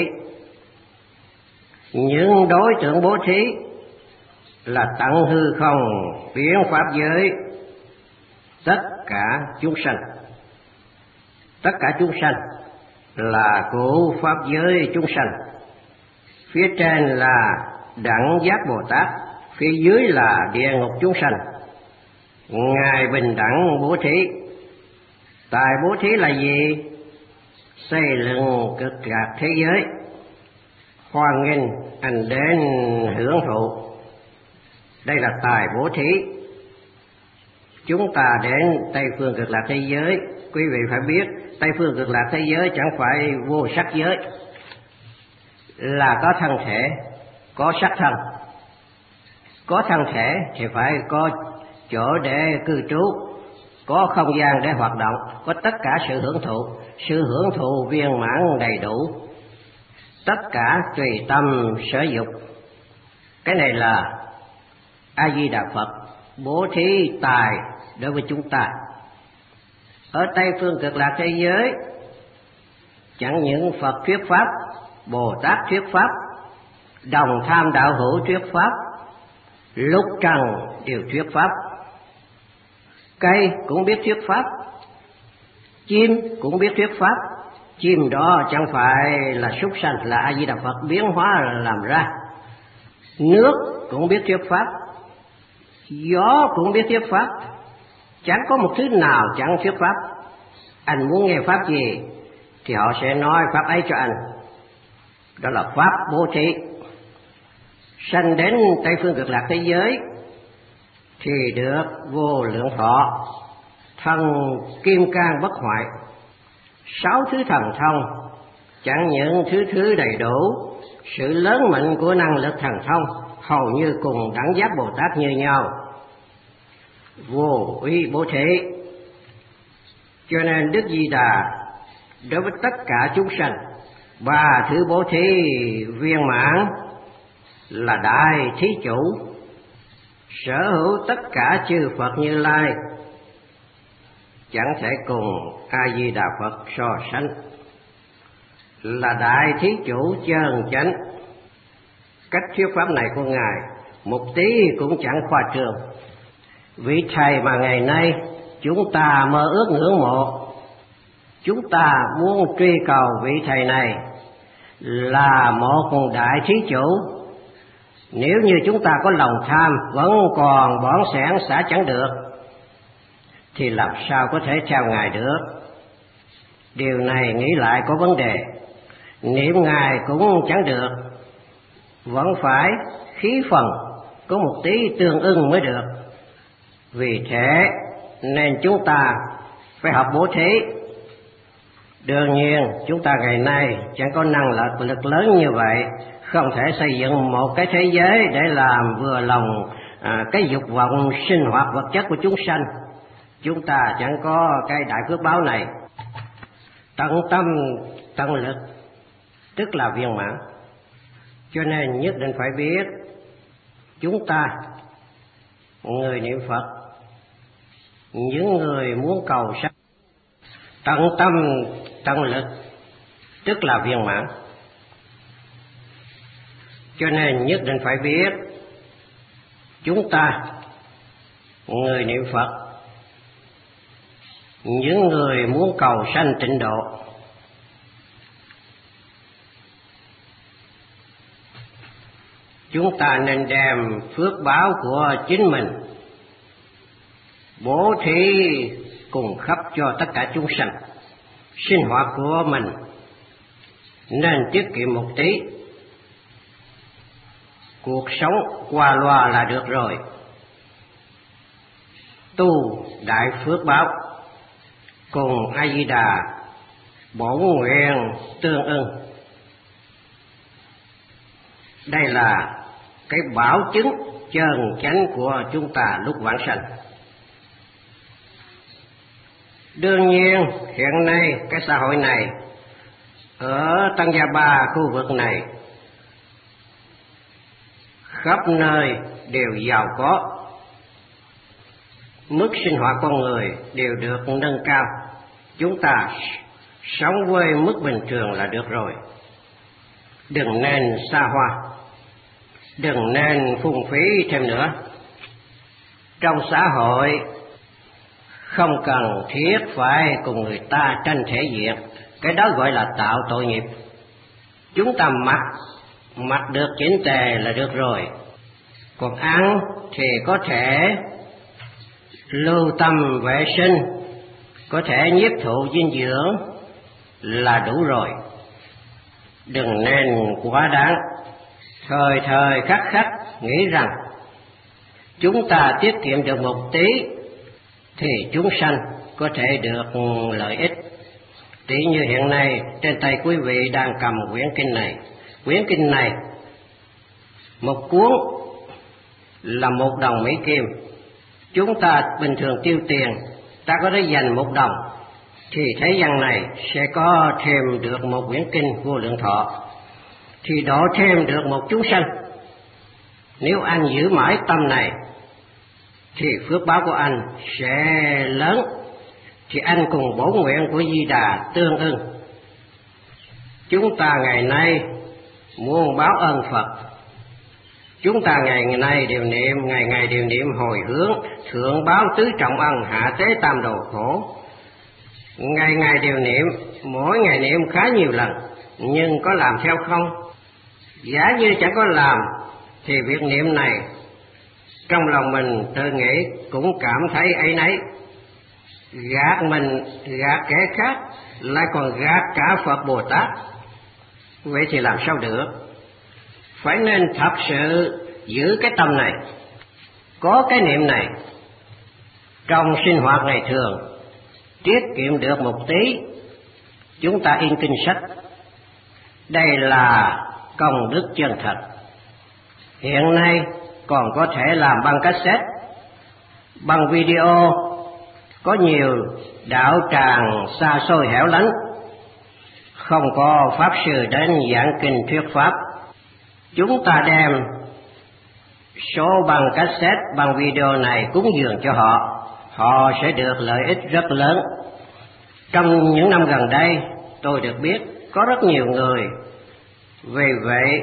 Những đối tượng bố thí là tận hư không biến pháp giới tất cả chúng sanh. Tất cả chúng sanh là của pháp giới chúng sanh. Phía trên là Đẳng Giác Bồ Tát, phía dưới là địa ngục chúng sanh. Ngài bình đẳng bố thí. Tài bố thí là gì? Xây dựng Cực Lạc thế giới, hoan nghênh anh đến hưởng thụ. Đây là tài bố thí. Chúng ta đến Tây phương Cực Lạc thế giới, quý vị phải biết Tây phương Cực Lạc thế giới chẳng phải vô sắc giới, là có thân thể, có sắc thân. Có thân thể thì phải có chỗ để cư trú, có không gian để hoạt động, có tất cả sự hưởng thụ viên mãn đầy đủ, tất cả tùy tâm sở dục. Cái này là A Di Đà Phật bố thí tài đối với chúng ta. Ở Tây phương Cực Lạc thế giới, chẳng những Phật thuyết pháp, Bồ Tát thuyết pháp, đồng tham đạo hữu thuyết pháp, lục trần đều thuyết pháp. Cây cũng biết thuyết pháp, chim cũng biết thuyết pháp. Chim đó chẳng phải là súc sanh, là A Di Đà Phật biến hóa làm ra. Nước cũng biết thuyết pháp, gió cũng biết thuyết pháp. Chẳng có một thứ nào chẳng thuyết pháp. Anh muốn nghe pháp gì thì họ sẽ nói pháp ấy cho anh. Đó là pháp bố thí. Sanh đến Tây phương Cực Lạc thế giới thì được vô lượng thọ, thân kim cang bất hoại, 6 thứ thần thông. Chẳng những thứ đầy đủ, sự lớn mạnh của năng lực thần thông hầu như cùng Đẳng Giác Bồ Tát như nhau. Vô úy bố thí. Cho nên Đức Di Đà đối với tất cả chúng sanh, 3 thứ bố thí viên mãn là đại thí chủ, sở hữu tất cả chư Phật Như Lai, chẳng thể cùng A Di Đà Phật so sánh, là đại thí chủ chân chánh. Cách thuyết pháp này của Ngài một tí cũng chẳng khoa trương. Vị thầy mà ngày nay chúng ta mơ ước ngưỡng mộ, chúng ta muốn truy cầu vị thầy này là một đại thí chủ. Nếu như chúng ta có lòng tham vẫn còn bỏn sẻn xả chẳng được thì làm sao có thể theo Ngài được? Điều này nghĩ lại có vấn đề. Niệm Ngài cũng chẳng được, vẫn phải khí phần có một tí tương ưng mới được. Vì thế nên chúng ta phải học bố thí. Đương nhiên chúng ta ngày nay chẳng có năng lực lớn như vậy, không thể xây dựng một cái thế giới để làm vừa lòng cái dục vọng sinh hoạt vật chất của chúng sanh. Chúng ta chẳng có cái đại phước báo này. Tận tâm tận lực tức là viên mãn. Cho nên nhất định phải biết, chúng ta người niệm Phật, những người muốn cầu sanh, tận tâm tận lực tức là viên mãn. Cho nên nhất định phải biết, chúng ta người niệm Phật, những người muốn cầu sanh tịnh độ, chúng ta nên đem phước báo của chính mình bố thí cùng khắp cho tất cả chúng sanh. Sinh hoạt của mình nên tiết kiệm một tí, cuộc sống qua loa là được rồi. Tu đại phước báo cùng A Di Đà bổn nguyện tương ưng. Đây là cái bảo chứng chân chánh của chúng ta lúc vãng sanh. Đương nhiên hiện nay cái xã hội này ở Tăng Gia Ba khu vực này khắp nơi đều giàu có, mức sinh hoạt con người đều được nâng cao. Chúng ta sống với mức bình thường là được rồi. Đừng nên xa hoa, đừng nên phung phí thêm nữa. Trong xã hội không cần thiết phải cùng người ta tranh thể diện, cái đó gọi là tạo tội nghiệp. Chúng ta mặc được chỉnh tề là được rồi. Còn ăn thì có thể lưu tâm vệ sinh, có thể nhiếp thụ dinh dưỡng là đủ rồi. Đừng nên quá đáng, thời thời khắc khắc nghĩ rằng chúng ta tiết kiệm được một tí thì chúng sanh có thể được lợi ích. Tỷ như hiện nay trên tay quý vị đang cầm quyển kinh này. Quyển kinh này một cuốn là 1 đồng Mỹ Kim. Chúng ta bình thường tiêu tiền, ta có thể dành 1 đồng thì thế gian này sẽ có thêm được một quyển kinh Vô Lượng Thọ, thì độ thêm được một chúng sanh. Nếu anh giữ mãi tâm này thì phước báo của anh sẽ lớn, thì anh cùng bổn nguyện của Di Đà tương ưng. Chúng ta ngày nay muốn báo ơn Phật, chúng ta ngày nay đều niệm, ngày đều niệm hồi hướng thượng báo tứ trọng ân, hạ tế tam đồ khổ. Ngày đều niệm, mỗi ngày niệm khá nhiều lần, nhưng có làm theo không? Giả như chẳng có làm thì việc niệm này trong lòng mình tự nghĩ cũng cảm thấy áy náy. Gạt mình, gạt kẻ khác, lại còn gạt cả Phật Bồ Tát. Vậy thì làm sao được? Phải nên thật sự giữ cái tâm này, có cái niệm này trong sinh hoạt ngày thường, tiết kiệm được một tí. Chúng ta in kinh sách, đây là công đức chân thật. Hiện nay còn có thể làm băng cassette, băng video. Có nhiều đạo tràng xa xôi hẻo lánh, không có pháp sư đến giảng kinh thuyết pháp. Chúng ta đem số băng cassette, băng video này cúng dường cho họ, họ sẽ được lợi ích rất lớn. Trong những năm gần đây tôi được biết có rất nhiều người vì vậy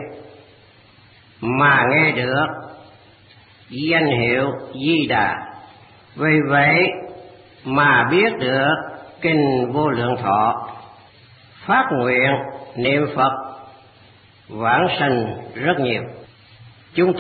mà nghe được danh hiệu Di Đà, vì vậy mà biết được kinh Vô Lượng Thọ, phát nguyện niệm Phật vãng sanh rất nhiều. Chúng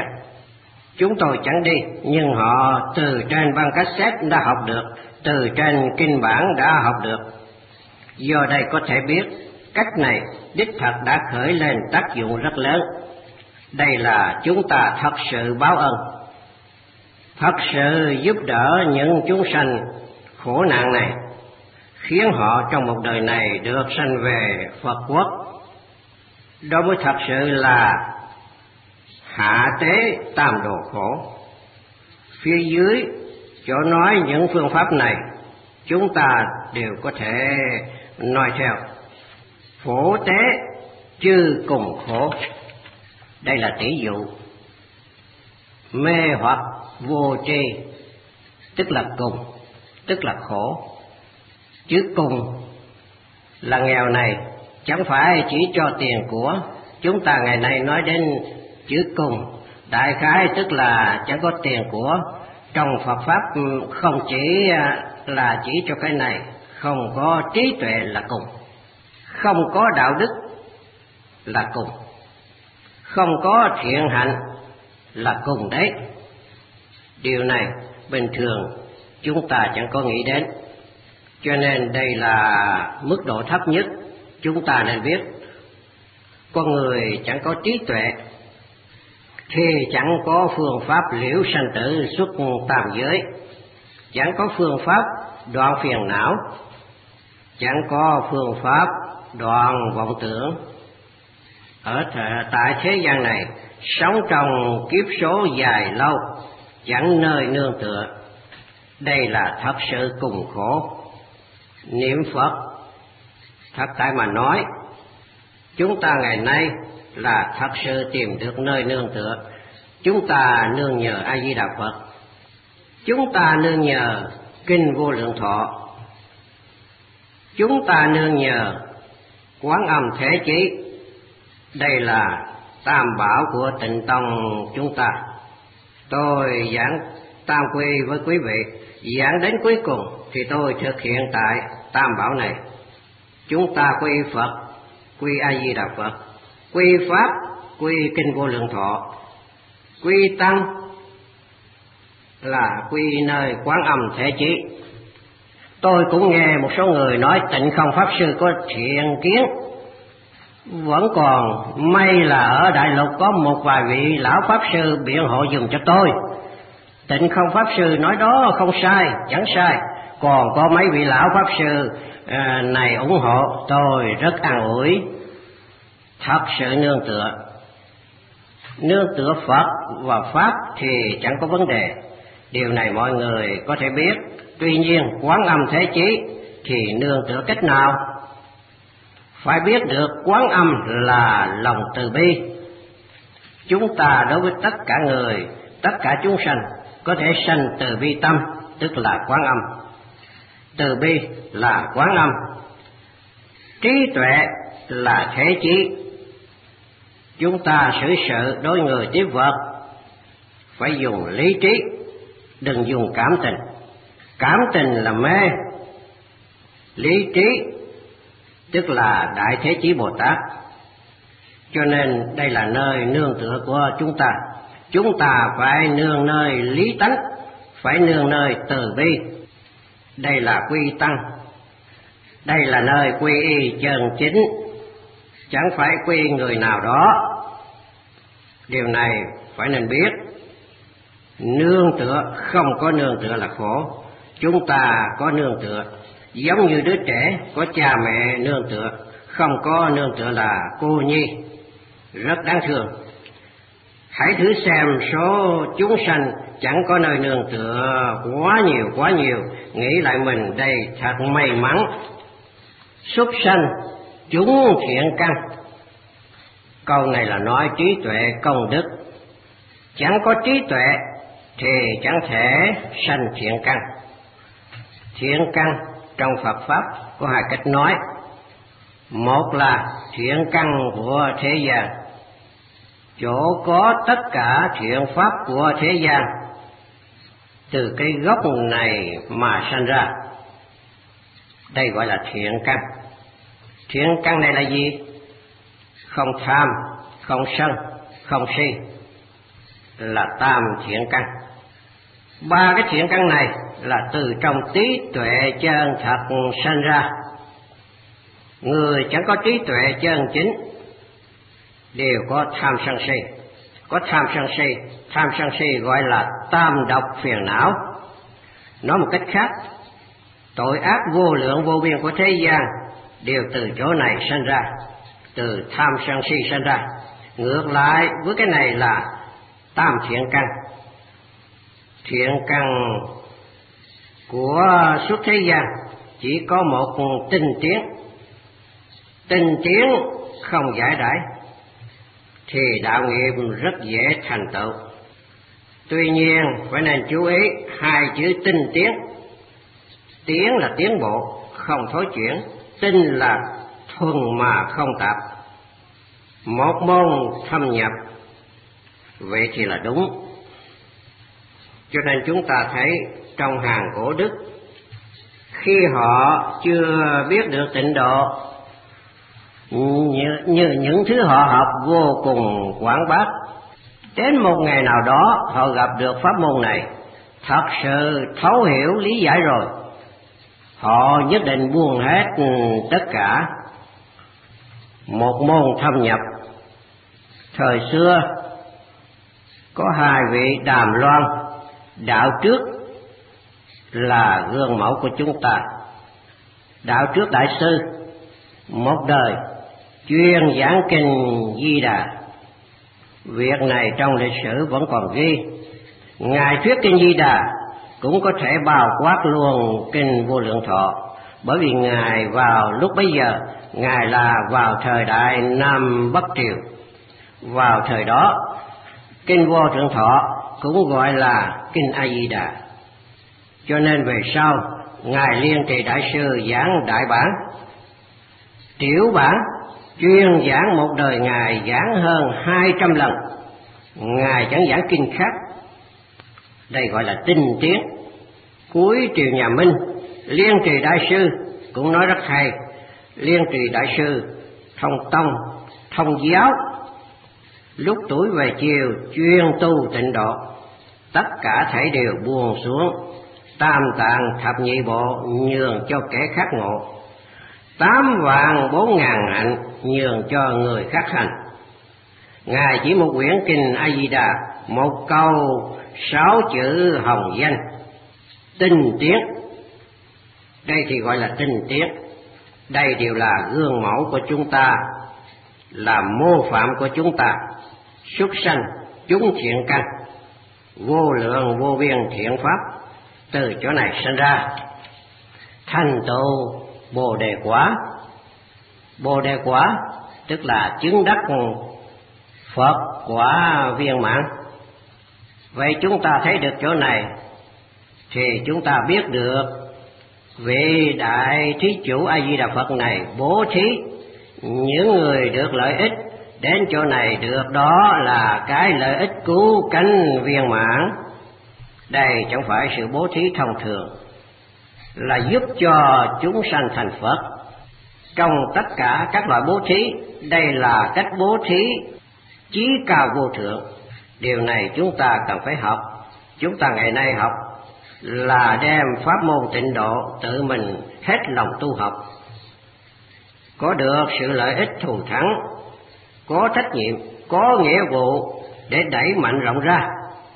tôi chẳng đi, nhưng họ từ trên băng cassette đã học được, từ trên kinh bản đã học được. Do đây có thể biết cách này đích thật đã khởi lên tác dụng rất lớn. Đây là chúng ta thật sự báo ơn, thật sự giúp đỡ những chúng sanh khổ nạn này, khiến họ trong một đời này được sanh về Phật quốc. Đó mới thật sự là hạ tế tam đồ khổ. Phía dưới chỗ nói những phương pháp này chúng ta đều có thể nói theo. Phổ tế chư cùng khổ, đây là tỷ dụ. Mê hoặc vô tri, tức là cùng, tức là khổ. Chữ cùng là nghèo này chẳng phải chỉ cho tiền của. Chúng ta ngày nay nói đến chữ cùng, đại khái tức là chẳng có tiền của. Trong Phật pháp không chỉ là chỉ cho cái này, không có trí tuệ là cùng, không có đạo đức là cùng, không có thiện hạnh là cùng đấy. Điều này bình thường chúng ta chẳng có nghĩ đến, cho nên đây là mức độ thấp nhất chúng ta nên biết. Con người chẳng có trí tuệ thì chẳng có phương pháp liễu sanh tử xuất tam giới, chẳng có phương pháp đoạn phiền não, chẳng có phương pháp đoạn vọng tưởng. Tại thế gian này, sống trong kiếp số dài lâu, chẳng nơi nương tựa, đây là thật sự cùng khổ. Niệm Phật, thật tại mà nói, chúng ta ngày nay là thật sự tìm được nơi nương tựa. Chúng ta nương nhờ A Di Đà Phật, chúng ta nương nhờ Kinh Vô Lượng Thọ, chúng ta nương nhờ Quán Âm Thể Chí. Đây là tam bảo của Tịnh Tông chúng ta. Tôi giảng tam quy với quý vị, giảng đến cuối cùng thì tôi thực hiện tại tam bảo này. Chúng ta quy Phật, quy A Di Đà Phật, quy Pháp, quy Kinh Vô Lượng Thọ, quy Tăng là quy nơi Quán Âm Thể Chí. Tôi cũng nghe một số người nói Tịnh Không Pháp Sư có thiện kiến. Vẫn còn may là ở Đại Lục có một vài vị lão Pháp Sư biện hộ dùm cho tôi. Tịnh Không Pháp Sư nói đó không sai, chẳng sai. Còn có mấy vị lão Pháp Sư này ủng hộ tôi rất an ủi. Thật sự nương tựa Phật và Pháp thì chẳng có vấn đề. Điều này mọi người có thể biết. Tuy nhiên Quán Âm Thể Chí thì nương tựa cách nào? Phải biết được Quán Âm là lòng từ bi. Chúng ta đối với tất cả người, tất cả chúng sanh có thể sanh từ bi tâm, tức là Quán Âm. Từ bi là Quán Âm. Trí tuệ là Thể Chí. Chúng ta xử sự đối người tiếp vật phải dùng lý trí, đừng dùng cảm tình. Cảm tình là mê. Lý trí tức là Đại Thế Chí Bồ Tát. Cho nên đây là nơi nương tựa của chúng ta. Chúng ta phải nương nơi lý tánh, phải nương nơi từ bi. Đây là quy Tăng. Đây là nơi quy y chân chính, chẳng phải quy người nào đó. Điều này phải nên biết. Nương tựa, không có nương tựa là khổ. Chúng ta có nương tựa, giống như đứa trẻ có cha mẹ nương tựa, không có nương tựa là cô nhi, rất đáng thương. Hãy thử xem số chúng sanh chẳng có nơi nương tựa quá nhiều, nghĩ lại mình đây thật may mắn. Súc sanh chúng thiện căn. Câu này là nói trí tuệ công đức. Chẳng có trí tuệ thì chẳng thể sanh thiện căn. Thiện căn trong Phật Pháp có hai cách nói. Một là thiện căn của thế gian, chỗ có tất cả thiện pháp của thế gian, từ cái gốc này mà sanh ra. Đây gọi là thiện căn. Thiện căn này là gì? Không tham, không sân, không si, là tam thiện căn. Ba cái thiện căn này là từ trong trí tuệ chân thật sanh ra. Người chẳng có trí tuệ chân chính đều có tham sân si. Có tham sân si gọi là tam độc phiền não. Nói một cách khác, tội ác vô lượng vô biên của thế gian đều từ chỗ này sanh ra, từ tham sân si sanh ra. Ngược lại với cái này là tam thiện căn. Thiện căn của suốt thế gian chỉ có một tinh tiến không giải đãi thì đạo nghiệp rất dễ thành tựu. Tuy nhiên phải nên chú ý hai chữ tinh tiến. Tiến là tiến bộ, không thối chuyển. Tinh là thuần mà không tạp, một môn thâm nhập. Vậy thì là đúng. Cho nên chúng ta thấy trong hàng cổ đức, khi họ chưa biết được tịnh độ, như những thứ họ học vô cùng quảng bác. Đến một ngày nào đó họ gặp được pháp môn này, thật sự thấu hiểu lý giải rồi, họ nhất định buông hết tất cả, một môn thâm nhập. Thời xưa có hai vị Đàm Loan đạo trước là gương mẫu của chúng ta. Đạo trước đại sư một đời chuyên giảng kinh Di Đà. Việc này trong lịch sử vẫn còn ghi. Ngài thuyết kinh Di Đà cũng có thể bao quát luôn kinh Vô Lượng Thọ, bởi vì Ngài vào lúc bấy giờ, Ngài là vào thời đại Nam Bắc Triều. Vào thời đó, kinh Vô Lượng Thọ cũng gọi là kinh A Di Đà. Cho nên về sau, Ngài Liên Trì Đại Sư giảng đại bản. Tiểu bản chuyên giảng một đời Ngài giảng hơn 200 lần. Ngài chẳng giảng kinh khác. Đây gọi là tinh tiến. Cuối triều nhà Minh, Liên Trì Đại Sư cũng nói rất hay. Liên Trì Đại Sư thông tông, thông giáo, lúc tuổi về chiều chuyên tu tịnh độ, tất cả thảy đều buông xuống, tam tạng thập nhị bộ nhường cho kẻ khác ngộ, 8.400.000 hạnh nhường cho người khác hành. Ngài chỉ một quyển kinh A Di Đà, một câu 6 chữ hồng danh, tinh tiến. Đây thì gọi là tinh tiến. Đây đều là gương mẫu của chúng ta, là mô phạm của chúng ta. Xuất sanh chúng thiện căn, vô lượng vô biên thiện pháp từ chỗ này sinh ra, thành tựu Bồ Đề quả. Bồ Đề quả tức là chứng đắc Phật quả viên mãn. Vậy chúng ta thấy được chỗ này thì chúng ta biết được vị đại thí chủ A Di Đà Phật này bố thí những người được lợi ích đến chỗ này được, đó là cái lợi ích cứu cánh viên mãn. Đây chẳng phải sự bố thí thông thường, là giúp cho chúng sanh thành Phật. Trong tất cả các loại bố thí, đây là cách bố thí chí cao vô thượng. Điều này chúng ta cần phải học. Chúng ta ngày nay học là đem pháp môn tịnh độ tự mình hết lòng tu học, có được sự lợi ích thù thắng, có trách nhiệm, có nghĩa vụ để đẩy mạnh rộng ra.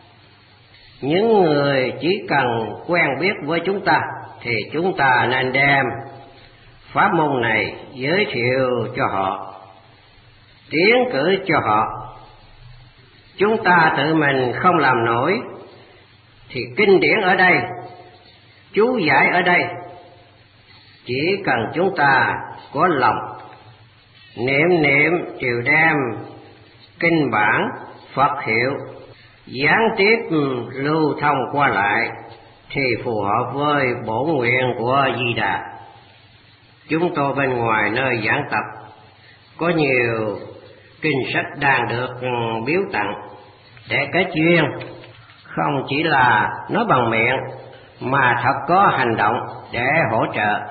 Những người chỉ cần quen biết với chúng ta thì chúng ta nên đem pháp môn này giới thiệu cho họ, tiến cử cho họ. Chúng ta tự mình không làm nổi thì kinh điển ở đây, chú giải ở đây, chỉ cần chúng ta có lòng niệm đều đem kinh bản Phật hiệu gián tiếp lưu thông qua lại thì phù hợp với bổn nguyện của Di Đà. Chúng tôi bên ngoài nơi giảng tập có nhiều kinh sách đang được biếu tặng để kết duyên, không chỉ là nói bằng miệng mà thật có hành động để hỗ trợ.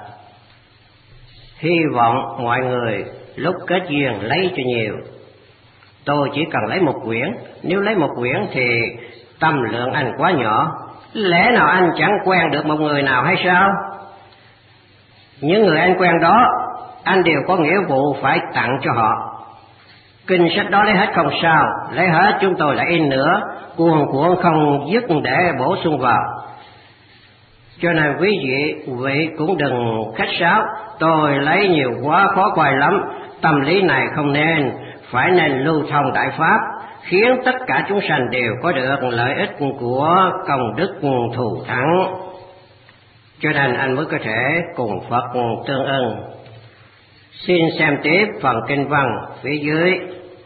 Hy vọng mọi người lúc kết duyên lấy cho nhiều. Tôi chỉ cần lấy một quyển, nếu lấy một quyển thì tâm lượng anh quá nhỏ. Lẽ nào anh chẳng quen được một người nào hay sao? Những người anh quen đó, anh đều có nghĩa vụ phải tặng cho họ. Kinh sách đó lấy hết không sao, lấy hết chúng tôi lại in nữa, cuồn cuộn không dứt để bổ sung vào. Cho nên quý vị cũng đừng khách sáo, tôi lấy nhiều quá khó coi lắm. Tâm lý này không nên, phải nên lưu thông đại pháp, khiến tất cả chúng sanh đều có được lợi ích của công đức thù thắng. Cho nên anh mới có thể cùng Phật tương ưng. Xin xem tiếp phần kinh văn phía dưới.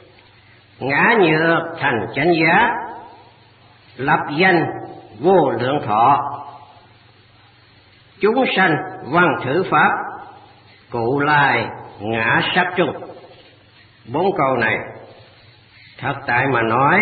Ngã nhược thành chánh giá, lập danh vô lượng thọ, chúng sanh văn thử pháp, cụ lai ngã sát chung. 4 câu này thật tại mà nói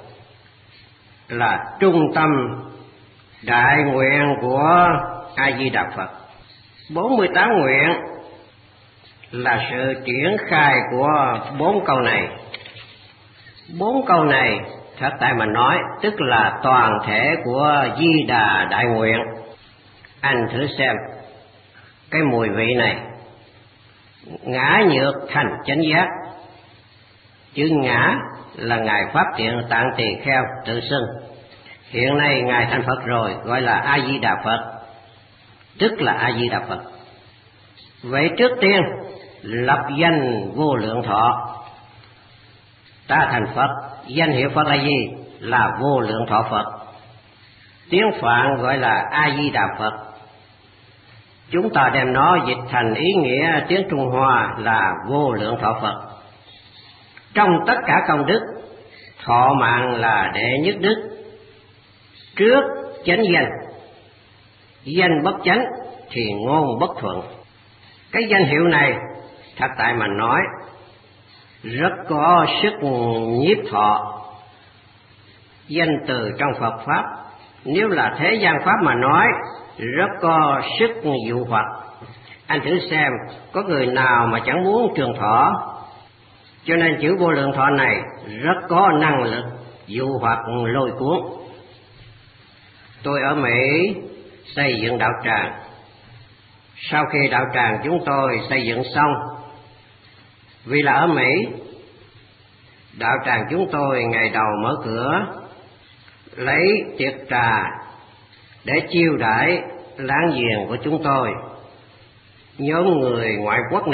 là trung tâm đại nguyện của A Di Đà Phật. 48 nguyện là sự triển khai của 4 câu này. 4 câu này thật tại mà nói tức là toàn thể của Di Đà Đại Nguyện. Anh thử xem cái mùi vị này. Ngã nhược thành chánh giác. Chữ ngã là Ngài Pháp Tiện Tạng Tỳ Kheo tự xưng. Hiện nay Ngài thành Phật rồi, gọi là A Di Đà Phật, tức là A Di Đà Phật. Vậy trước tiên lập danh vô lượng thọ. Ta thành Phật, danh hiệu Phật là gì? Là vô lượng thọ Phật. Tiếng Phạn gọi là A Di Đà Phật. Chúng ta đem nó dịch thành ý nghĩa tiếng Trung Hoa là vô lượng thọ Phật. Trong tất cả công đức, thọ mạng là đệ nhất đức. Trước chánh danh, danh bất chánh thì ngôn bất thuận. Cái danh hiệu này thật tại mà nói rất có sức nhiếp thọ. Danh từ trong Phật Pháp, nếu là thế gian Pháp mà nói, rất có sức dụ hoặc. Anh thử xem, có người nào mà chẳng muốn trường thọ. Cho nên chữ vô lượng thọ này rất có năng lực dụ hoặc lôi cuốn. Tôi ở Mỹ xây dựng đạo tràng. Sau khi đạo tràng chúng tôi xây dựng xong, vì là ở Mỹ, đạo tràng chúng tôi ngày đầu mở cửa lấy tiệc trà để chiêu đãi láng giềng của chúng tôi. Nhóm người ngoại quốc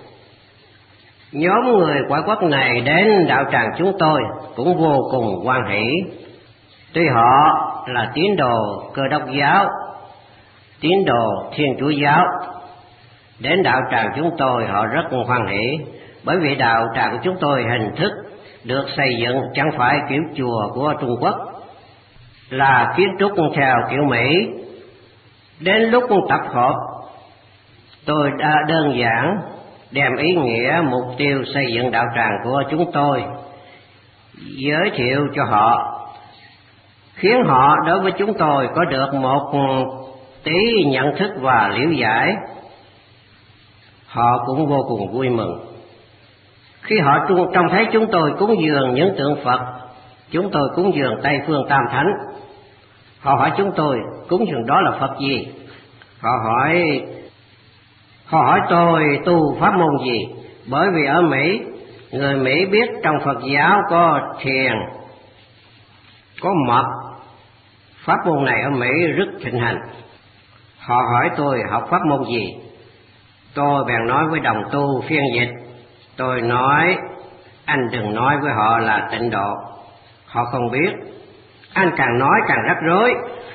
này đến đạo tràng chúng tôi cũng vô cùng hoan hỷ. Tuy họ là tín đồ Cơ Đốc giáo, tín đồ Thiên Chúa giáo, đến đạo tràng chúng tôi họ rất hoan hỷ, bởi vì đạo tràng của chúng tôi hình thức được xây dựng chẳng phải kiểu chùa của Trung Quốc, là kiến trúc theo kiểu Mỹ. Đến lúc tập hợp, tôi đã đơn giản đem ý nghĩa mục tiêu xây dựng đạo tràng của chúng tôi giới thiệu cho họ, khiến họ đối với chúng tôi có được một tí nhận thức và liễu giải. Họ cũng vô cùng vui mừng. Khi họ trông thấy chúng tôi cúng dường những tượng Phật, chúng tôi cúng dường Tây Phương Tam Thánh, họ hỏi chúng tôi cúng dường đó là Phật gì. Họ hỏi tôi tu pháp môn gì. Bởi vì ở Mỹ, người Mỹ biết trong Phật giáo có thiền, có mật. Pháp môn này ở Mỹ rất thịnh hành. Họ hỏi tôi học pháp môn gì. Tôi bèn nói với đồng tu phiên dịch. Tôi nói anh đừng nói với họ là tịnh độ, họ không biết. Anh càng nói càng rắc rối.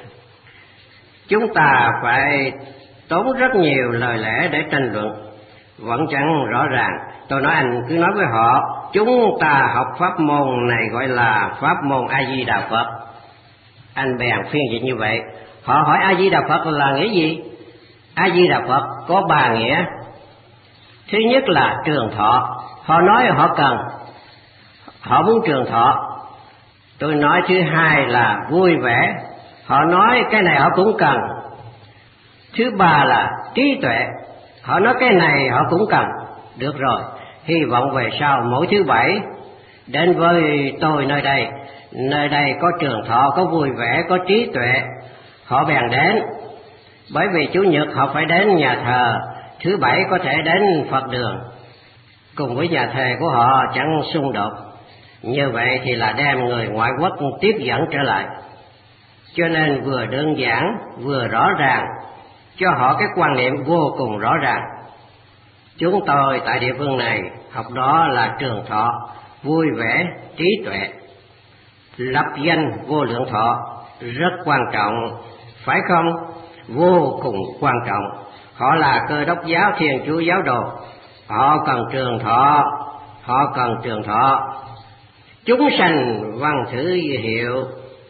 Chúng ta phải tốn rất nhiều lời lẽ để tranh luận, vẫn chẳng rõ ràng. Tôi nói anh cứ nói với họ chúng ta học pháp môn này gọi là pháp môn A Di Đà Phật. Anh bèn phiên dịch như vậy. Họ hỏi A Di Đà Phật là nghĩa gì? A Di Đà Phật có 3 nghĩa. Thứ nhất là trường thọ. Họ nói họ cần, họ muốn trường thọ. Tôi nói thứ hai là vui vẻ. Họ nói cái này họ cũng cần. Thứ ba là trí tuệ. Họ nói cái này họ cũng cần. Được rồi, hy vọng về sau mỗi thứ Bảy đến với tôi nơi đây có trường thọ, có vui vẻ, có trí tuệ. Họ bèn đến. Bởi vì Chủ nhật họ phải đến nhà thờ, thứ Bảy có thể đến Phật đường. Cùng với nhà thờ của họ chẳng xung đột. Như vậy thì là đem người ngoại quốc tiếp dẫn trở lại. Cho nên vừa đơn giản vừa rõ ràng, cho họ cái quan niệm vô cùng rõ ràng. Chúng tôi tại địa phương này học đó là trường thọ, vui vẻ, trí tuệ. Lập danh vô lượng thọ rất quan trọng, phải không? Vô cùng quan trọng. Họ là Cơ Đốc giáo, Thiên Chúa giáo đồ, họ cần trường thọ. Chúng sanh văn thử hiệu.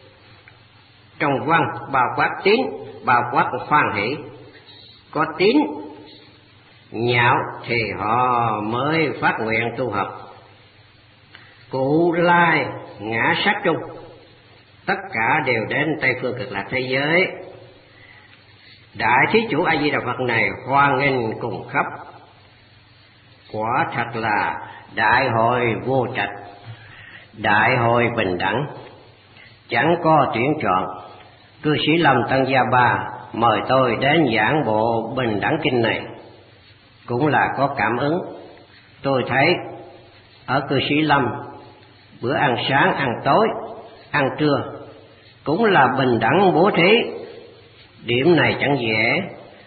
Trong văn bao quát tín, bao quát hoan hỷ. Có tín nhạo thì họ mới phát nguyện tu học. Cụ lai ngã sát trung, tất cả đều đến Tây Phương Cực Lạc thế giới. Đại Thí Chủ A Di Đà Phật này hoan nghênh cùng khắp. Quả thật là đại hội vô trạch, đại hội bình đẳng, chẳng có tuyển chọn. Cư sĩ Lâm Tân Gia Ba mời tôi đến giảng bộ Bình Đẳng Kinh này cũng là có cảm ứng. Tôi thấy ở cư sĩ Lâm, bữa ăn sáng, ăn tối, ăn trưa cũng là bình đẳng bố thí. Điểm này chẳng dễ.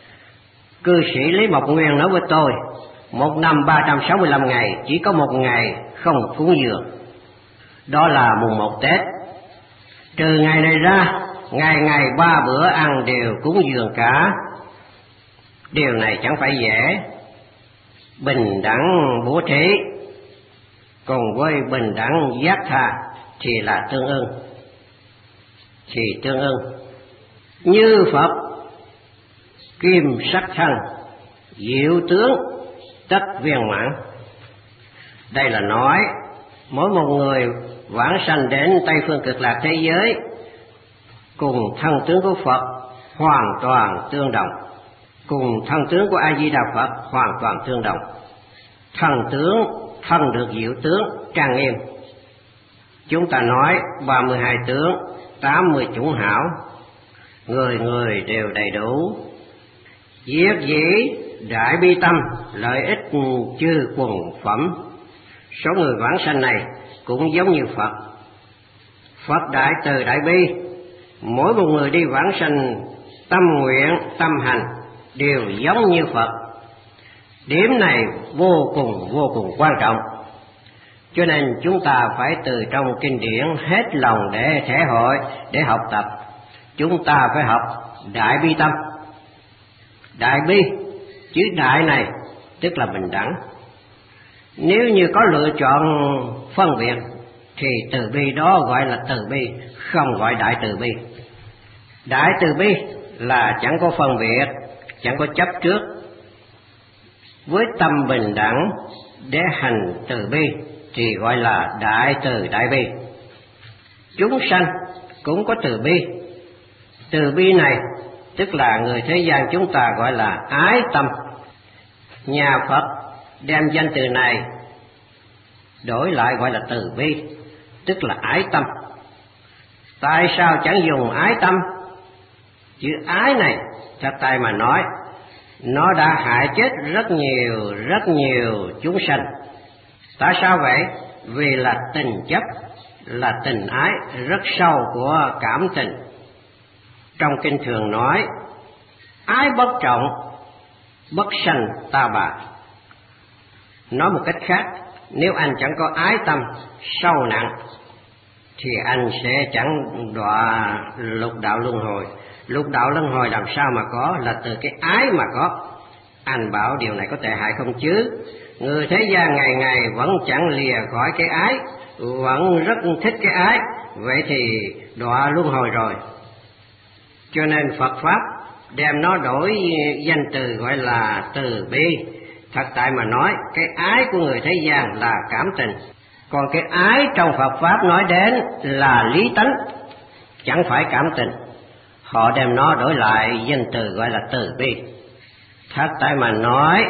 Cư sĩ Lý Mộc Nguyên nói với tôi, một năm 365 ngày chỉ có một ngày không cúng dường, đó là mùng 1 Tết. Trừ ngày này ra, ngày ngày 3 bữa ăn đều cúng dường cả. Điều này chẳng phải dễ. Bình đẳng bố thí cùng với bình đẳng giác tha thì là tương ưng, thì tương ưng. Như Phật kim sắc thân, diệu tướng tất viên mãn. Đây là nói mỗi một người vãng sanh đến Tây Phương Cực Lạc thế giới cùng thân tướng của Phật hoàn toàn tương đồng, cùng thân tướng của A Di Đà Phật hoàn toàn tương đồng. Thân tướng thân được diệu tướng trang nghiêm. Chúng ta nói 32 tướng, 80 chủng hảo, người người đều đầy đủ. Diệt dĩ đại bi tâm, lợi ích chư quần phẩm. Số người vãng sanh này cũng giống như Phật. Phật đại từ đại bi, mỗi một người đi vãng sanh tâm nguyện, tâm hành đều giống như Phật. Điểm này vô cùng quan trọng. Cho nên chúng ta phải từ trong kinh điển hết lòng để thể hội, để học tập. Chúng ta phải học đại bi tâm. Đại bi, chữ đại này tức là bình đẳng. Nếu như có lựa chọn phân biệt thì từ bi đó gọi là từ bi, không gọi đại từ bi. Đại từ bi là chẳng có phân biệt, chẳng có chấp trước. Với tâm bình đẳng để hành từ bi thì gọi là đại từ đại bi. Chúng sanh cũng có từ bi. Từ bi này tức là người thế gian chúng ta gọi là ái tâm. Nhà Phật đem danh từ này đổi lại gọi là từ bi, tức là ái tâm. Tại sao chẳng dùng ái tâm? Chữ ái này thật tại mà nói, nó đã hại chết rất nhiều chúng sanh. Tại sao vậy? Vì là tình chấp, là tình ái rất sâu của cảm tình. Trong kinh thường nói, ái bất trọng, bất sanh ta bà. Nói một cách khác, nếu anh chẳng có ái tâm sâu nặng thì anh sẽ chẳng đọa lục đạo luân hồi. Lục đạo luân hồi làm sao mà có? Là từ cái ái mà có. Anh bảo điều này có tệ hại không chứ? Người thế gian ngày ngày vẫn chẳng lìa khỏi cái ái, vẫn rất thích cái ái, vậy thì đọa luân hồi rồi. Cho nên Phật Pháp đem nó đổi danh từ gọi là từ bi. Thật tại mà nói, cái ái của người thế gian là cảm tình, còn cái ái trong Phật Pháp nói đến là lý tánh, chẳng phải cảm tình. Họ đem nó đổi lại danh từ gọi là từ bi. Thật tại mà nói,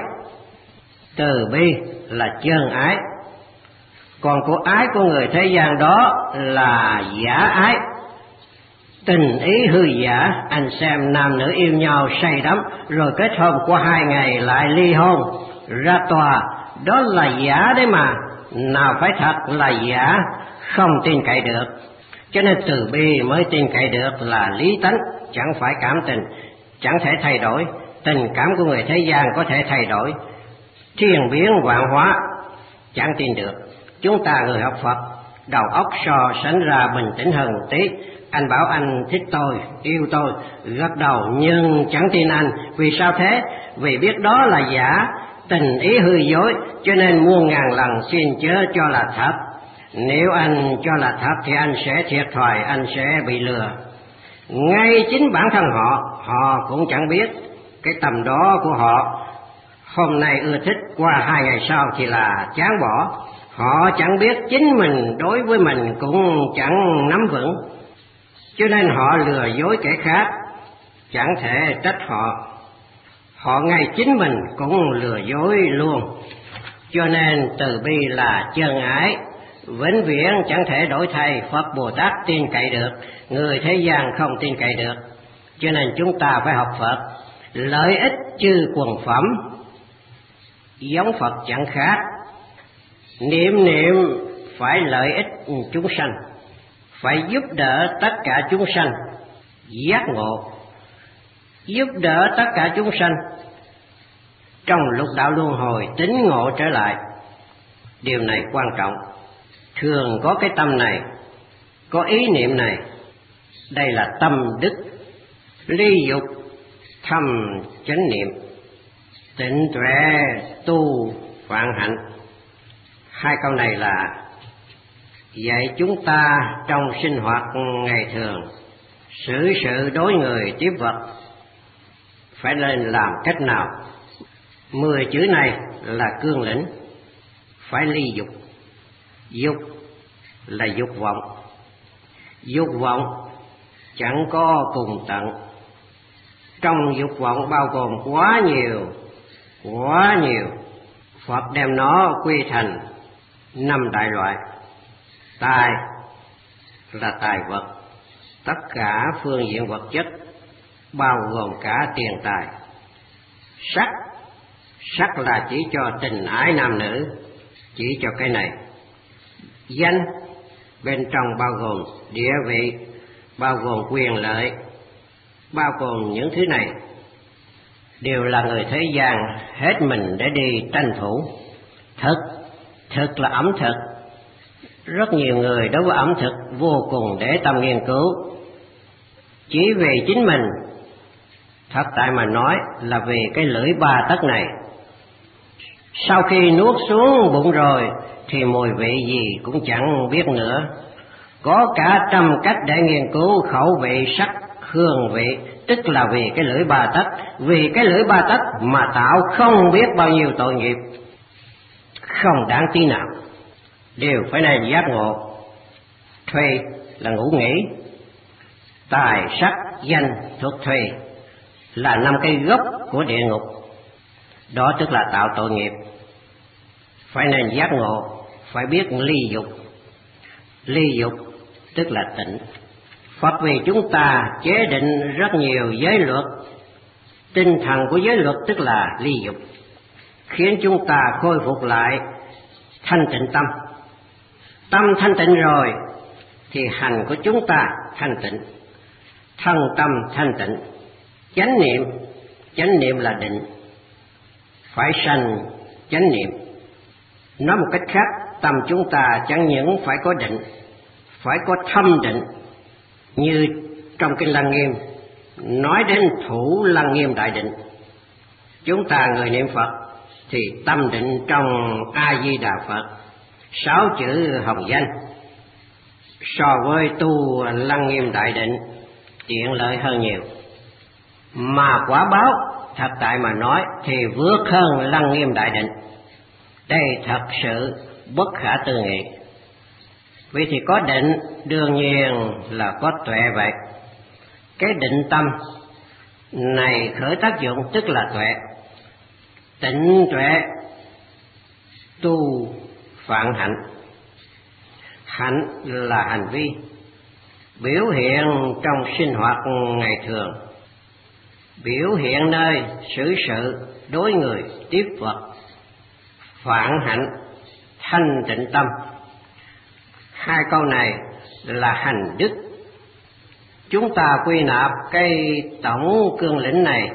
từ bi là chân ái, còn của ái của người thế gian đó là giả ái. Tình ý hư giả, anh xem nam nữ yêu nhau say đắm, rồi kết hôn qua 2 ngày lại ly hôn, ra tòa, đó là giả đấy mà, nào phải thật là giả, không tin cậy được. Cho nên từ bi mới tin cậy được là lý tánh, chẳng phải cảm tình, chẳng thể thay đổi. Tình cảm của người thế gian có thể thay đổi, thiên biến vạn hóa, chẳng tin được. Chúng ta người học Phật, đầu óc so sánh ra bình tĩnh hơn một tí. Anh bảo anh thích tôi, yêu tôi, gật đầu nhưng chẳng tin anh. Vì sao thế? Vì biết đó là giả, tình ý hư dối, cho nên muôn ngàn lần xin chớ cho là thật. Nếu anh cho là thật thì anh sẽ thiệt thòi, anh sẽ bị lừa. Ngay chính bản thân họ cũng chẳng biết cái tầm đó của họ. Hôm nay ưa thích, qua 2 ngày sau thì là chán bỏ. Họ chẳng biết chính mình đối với mình cũng chẳng nắm vững, cho nên họ lừa dối kẻ khác, chẳng thể trách họ. Họ ngay chính mình cũng lừa dối luôn. Cho nên từ bi là chân ái, vĩnh viễn chẳng thể đổi thay. Phật Bồ Tát tin cậy được, người thế gian không tin cậy được. Cho nên chúng ta phải học Phật. Lợi ích chư quần phẩm, giống Phật chẳng khác. Niệm niệm phải lợi ích chúng sanh, phải giúp đỡ tất cả chúng sanh giác ngộ, giúp đỡ tất cả chúng sanh trong lục đạo luân hồi tín ngộ trở lại. Điều này quan trọng. Thường có cái tâm này, có ý niệm này. Đây là tâm đức. Ly dục thâm chánh niệm, tịnh tuệ tu vạn hạnh. Hai câu này là dạy chúng ta trong sinh hoạt ngày thường, xử sự đối người tiếp vật phải nên làm cách nào. 10 chữ này là cương lĩnh. Phải ly dục. Dục là dục vọng. Dục vọng chẳng có cùng tận. Trong dục vọng bao gồm quá nhiều. Phật đem nó quy thành 5 đại loại. Tài là tài vật, tất cả phương diện vật chất, bao gồm cả tiền tài. Sắc là chỉ cho tình ái nam nữ, chỉ cho cái này. Danh bên trong bao gồm địa vị, bao gồm quyền lợi, bao gồm những thứ này đều là người thế gian hết mình để đi tranh thủ. Thực là ẩm thực. Rất nhiều người đối với ẩm thực vô cùng để tâm nghiên cứu, chỉ vì chính mình. Thật tại mà nói là vì cái lưỡi 3 tấc này. Sau khi nuốt xuống bụng rồi thì mùi vị gì cũng chẳng biết nữa. Có cả trăm cách để nghiên cứu khẩu vị, sắc, hương vị, tức là vì cái lưỡi 3 tấc. Vì cái lưỡi 3 tấc mà tạo không biết bao nhiêu tội nghiệp, không đáng tí nào. Đều phải nên giác ngộ. Thuê là ngủ nghỉ, tài, sắc, danh thuộc thuê là 5 cái gốc của địa ngục. Đó tức là tạo tội nghiệp. Phải nên giác ngộ, phải biết ly dục. Ly dục tức là tịnh. Phật vì chúng ta chế định rất nhiều giới luật. Tinh thần của giới luật tức là ly dục, khiến chúng ta khôi phục lại thanh tịnh tâm. Tâm thanh tịnh rồi thì hành của chúng ta thanh tịnh, thân tâm thanh tịnh. Chánh niệm là định, phải sanh chánh niệm. Nói một cách khác, tâm chúng ta chẳng những phải có định, phải có thâm định. Như trong kinh Lăng Nghiêm nói đến thủ Lăng Nghiêm đại định. Chúng ta người niệm Phật thì tâm định trong A Di Đà Phật, 6 chữ hồng danh, so với tu Lăng Nghiêm đại định tiện lợi hơn nhiều. Mà quả báo thật tại mà nói thì vượt hơn Lăng Nghiêm đại định. Đây thật sự bất khả tư nghị. Vì thì có định đương nhiên là có tuệ vậy. Cái định tâm này khởi tác dụng tức là tuệ. Tịnh tuệ tu vạn hạnh. Hạnh là hành vi biểu hiện trong sinh hoạt ngày thường, biểu hiện nơi xử sự đối người tiếp vật. Vạn hạnh thanh tịnh tâm. 2 câu này là hành đức. Chúng ta quy nạp cái tổng cương lĩnh này.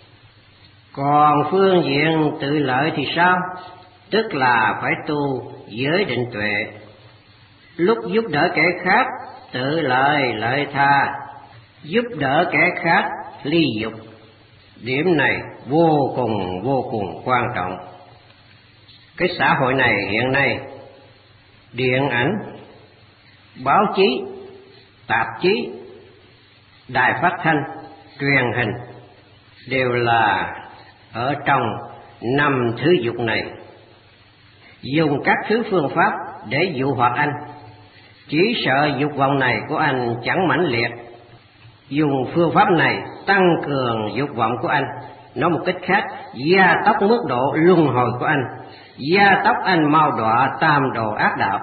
Còn phương diện tự lợi thì sao? Tức là phải tu giới định tuệ. Lúc giúp đỡ kẻ khác tự lợi lợi tha, giúp đỡ kẻ khác ly dục. Điểm này vô cùng quan trọng. Cái xã hội này hiện nay, điện ảnh, báo chí, tạp chí, đài phát thanh, truyền hình đều là ở trong 5 thứ dục này. Dùng các thứ phương pháp để dụ hoặc anh, chỉ sợ dục vọng này của anh chẳng mãnh liệt. Dùng phương pháp này tăng cường dục vọng của anh. Nói một cách khác, gia tốc mức độ luân hồi của anh. gia tốc anh mau đọa tam đồ ác đạo.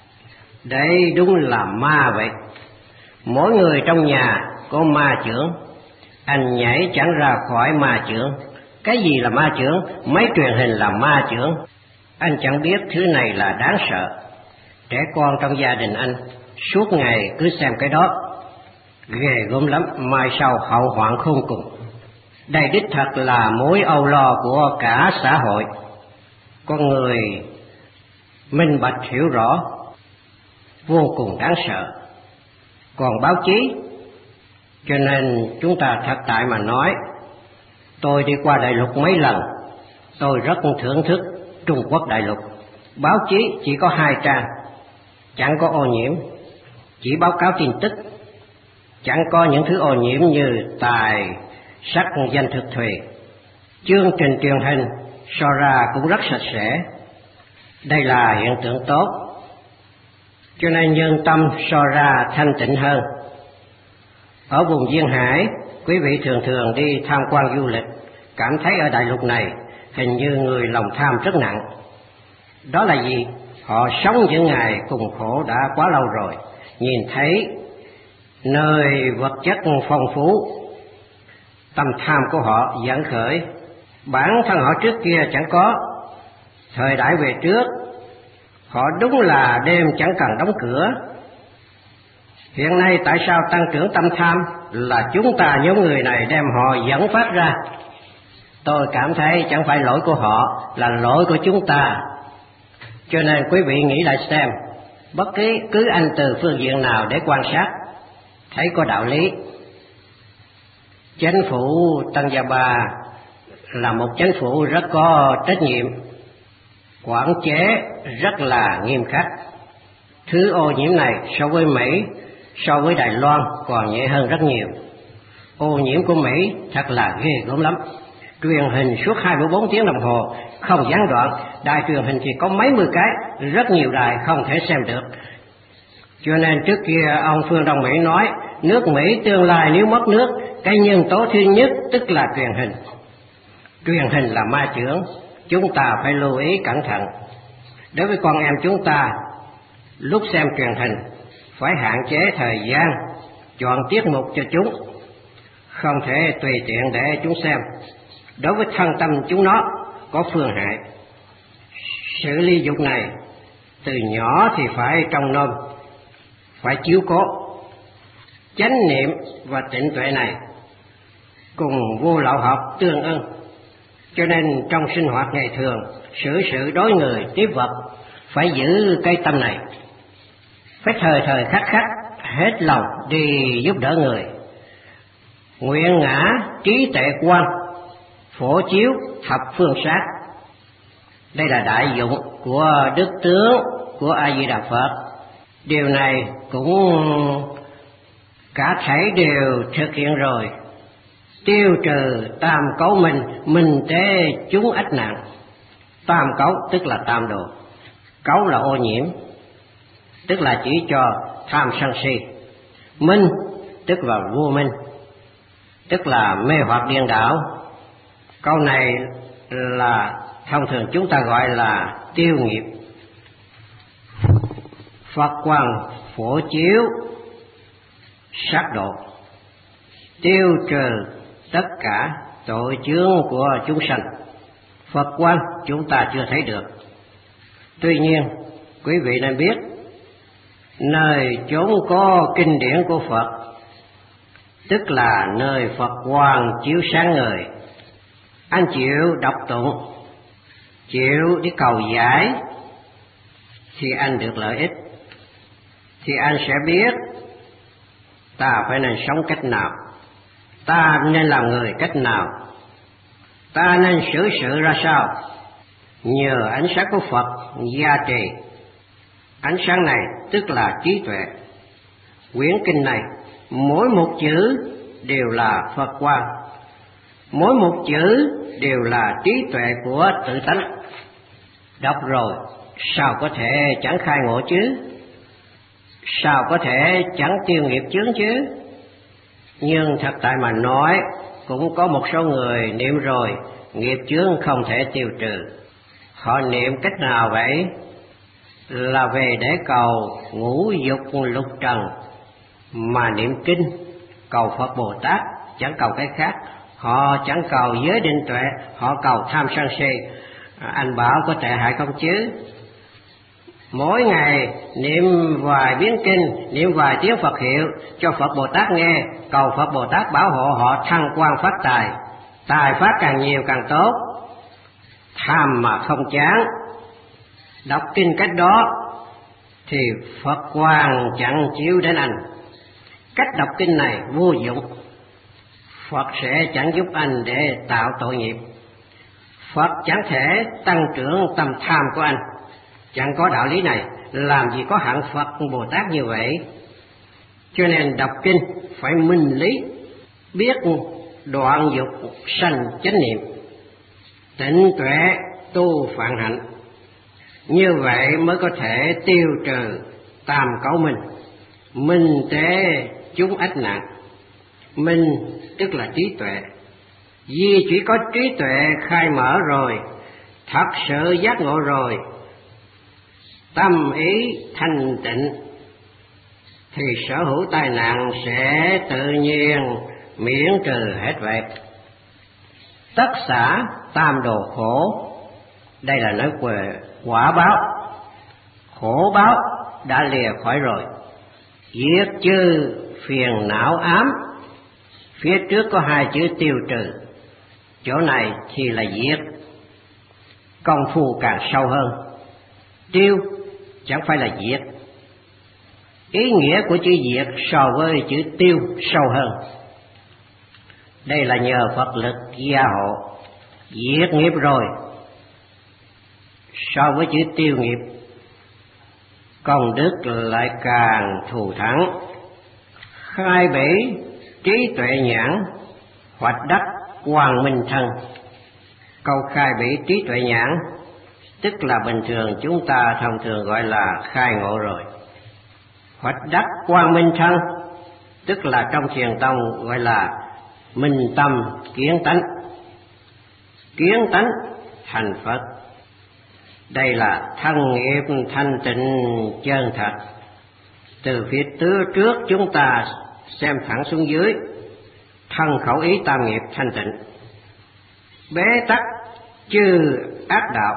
Đây đúng là ma vậy. Mỗi người trong nhà có ma chưởng, anh nhảy chẳng ra khỏi ma chưởng. Cái gì là ma chưởng? Máy truyền hình là ma chưởng. Anh chẳng biết thứ này là đáng sợ. Trẻ con trong gia đình anh suốt ngày cứ xem cái đó, ghê gớm lắm, mai sau hậu hoạn khôn cùng. Đây đích thật là mối âu lo của cả xã hội. Con người minh bạch hiểu rõ, vô cùng đáng sợ. Còn báo chí, cho nên chúng ta thật tại mà nói, tôi đi qua đại lục mấy lần, tôi rất thưởng thức Trung Quốc đại lục. Báo chí chỉ có 2 trang, chẳng có ô nhiễm, chỉ báo cáo tin tức, chẳng có những thứ ô nhiễm như tài, sắc, danh thực thùy. Chương trình truyền hình so ra cũng rất sạch sẽ. Đây là hiện tượng tốt, cho nên nhân tâm so ra thanh tịnh hơn. Ở vùng duyên hải, quý vị thường thường đi tham quan du lịch, cảm thấy ở đại lục này hình như người lòng tham rất nặng. Đó là gì? Họ sống những ngày cùng khổ đã quá lâu rồi, nhìn thấy nơi vật chất phong phú, tâm tham của họ dẫn khởi. Bản thân họ trước kia chẳng có, thời đại về trước họ đúng là đêm chẳng cần đóng cửa. Hiện nay tại sao tăng trưởng tâm tham? Là chúng ta nhóm người này đem họ dẫn phát ra. Tôi cảm thấy chẳng phải lỗi của họ, là lỗi của chúng ta. Cho nên quý vị nghĩ lại xem, bất cứ anh từ phương diện nào để quan sát, thấy có đạo lý. Chính phủ Tân Gia Ba là một chính phủ rất có trách nhiệm, quản chế rất là nghiêm khắc. Thứ ô nhiễm này so với Mỹ, so với Đài Loan còn nhẹ hơn rất nhiều. Ô nhiễm của Mỹ thật là ghê gớm lắm. Truyền hình suốt 24 tiếng đồng hồ không gián đoạn, đài truyền hình thì có mấy mươi cái, rất nhiều đài không thể xem được. Cho nên trước kia ông Phương Đông Mỹ nói, nước Mỹ tương lai nếu mất nước, cái nhân tố thứ nhất tức là truyền hình. Truyền hình là ma chưởng, chúng ta phải lưu ý cẩn thận. Đối với con em chúng ta, lúc xem truyền hình phải hạn chế thời gian, chọn tiết mục cho chúng, không thể tùy tiện để chúng xem. Đối với thân tâm chúng nó có phương hại. Xử lý dục này từ nhỏ thì phải trông nom, phải chiếu cố. Chánh niệm và tịnh tuệ này cùng vô lậu học tương ưng, cho nên trong sinh hoạt ngày thường, xử sự đối người tiếp vật phải giữ cái tâm này, phải thời thời khắc khắc hết lòng đi giúp đỡ người. Nguyện ngã trí tuệ quan, phổ chiếu thập phương sát. Đây là đại dụng của đức tướng của A Di Đà Phật. Điều này cũng cả thảy đều thực hiện rồi. Tiêu trừ tam cấu minh tế chúng ách nạn. Tam cấu tức là tam đồ, cấu là ô nhiễm, tức là chỉ cho tham sân si. Minh tức là vô minh, tức là mê hoặc điên đảo. Câu này là thông thường chúng ta gọi là tiêu nghiệp. Phật quang phổ chiếu sát độ, tiêu trừ tất cả tội chướng của chúng sanh. Phật quang chúng ta chưa thấy được. Tuy nhiên quý vị nên biết, nơi chốn có kinh điển của Phật tức là nơi Phật quang chiếu sáng người. Anh chịu đọc tụng, chịu đi cầu giải thì anh được lợi ích, thì anh sẽ biết ta phải nên sống cách nào, ta nên làm người cách nào, ta nên xử sự ra sao. Nhờ ánh sáng của Phật gia trì, ánh sáng này tức là trí tuệ. Quyển kinh này mỗi một chữ đều là Phật quang, mỗi một chữ đều là trí tuệ của tự tánh. Đọc rồi sao có thể chẳng khai ngộ chứ, sao có thể chẳng tiêu nghiệp chướng chứ. Nhưng thật tại mà nói, cũng có một số người niệm rồi nghiệp chướng không thể tiêu trừ. Họ niệm cách nào vậy? Là về để cầu ngũ dục lục trần mà niệm kinh, cầu Phật Bồ Tát, chẳng cầu cái khác. Họ chẳng cầu giới định tuệ, họ cầu tham sân si. Anh bảo có tệ hại không chứ? Mỗi ngày niệm vài biến kinh, niệm vài tiếng Phật hiệu cho Phật Bồ Tát nghe, cầu Phật Bồ Tát bảo hộ họ thăng quan phát tài, tài phát càng nhiều càng tốt. Tham mà không chán, đọc kinh cách đó thì Phật quang chẳng chiếu đến anh. Cách đọc kinh này vô dụng, Phật sẽ chẳng giúp anh để tạo tội nghiệp. Phật chẳng thể tăng trưởng tâm tham của anh. Chẳng có đạo lý này, làm gì có hạng Phật Bồ Tát như vậy. Cho nên đọc kinh phải minh lý, biết đoạn dục sanh chánh niệm, tịnh tuệ tu phạn hạnh. Như vậy mới có thể tiêu trừ tam cấu minh. Minh tế chúng ách nạn. Minh tức là trí tuệ. Vì chỉ có trí tuệ khai mở rồi, thật sự giác ngộ rồi, tâm ý thanh tịnh, thì sở hữu tai nạn sẽ tự nhiên miễn trừ hết vậy. Tất xả tam đồ khổ, đây là nói về quả báo. Khổ báo đã lìa khỏi rồi, diệt trừ phiền não ám. Phía trước có hai chữ tiêu trừ, chỗ này thì là diệt. Công phu càng sâu hơn. Tiêu chẳng phải là diệt. Ý nghĩa của chữ diệt so với chữ tiêu sâu hơn. Đây là nhờ Phật lực gia hộ, diệt nghiệp rồi. So với chữ tiêu nghiệp, công đức lại càng thù thắng. Khai bỉ trí tuệ nhãn, hoạch đắc quang minh thân. Câu khai bỉ trí tuệ nhãn tức là bình thường chúng ta thông thường gọi là khai ngộ rồi. Hoạch đắc quang minh thân tức là trong thiền tông gọi là minh tâm kiến tánh. Kiến tánh thành Phật. Đây là thân nghiệp thanh tịnh chân thật. Từ phía trước chúng ta xem thẳng xuống dưới, thân khẩu ý tam nghiệp thanh tịnh. Bế tắc chư ác đạo.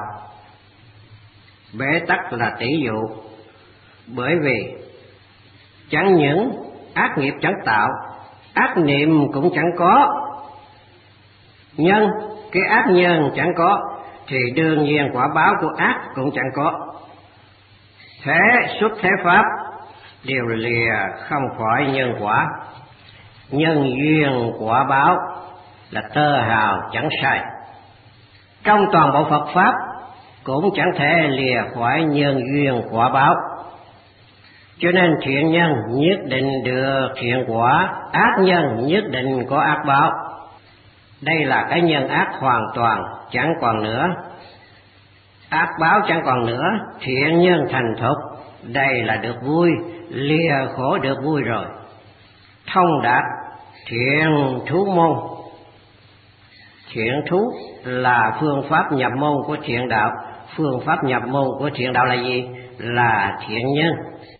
Bế tắc là tỷ dụ, bởi vì chẳng những ác nghiệp chẳng tạo, ác niệm cũng chẳng có, nhân cái ác nhân chẳng có, thì đương nhiên quả báo của ác cũng chẳng có. Thế xuất thế pháp đều lìa không khỏi nhân quả. Nhân duyên quả báo là tơ hào chẳng sai. Trong toàn bộ Phật pháp cũng chẳng thể lìa khỏi nhân duyên quả báo. Cho nên thiện nhân nhất định được thiện quả, ác nhân nhất định có ác báo. Đây là cái nhân ác hoàn toàn chẳng còn nữa, ác báo chẳng còn nữa, thiện nhân thành thục. Đây là được vui, lìa khổ được vui rồi. Thông đạt thiện thú môn. Thiện thú là phương pháp nhập môn của thiện đạo. Phương pháp nhập môn của thiện đạo là gì? Là thiện nhân.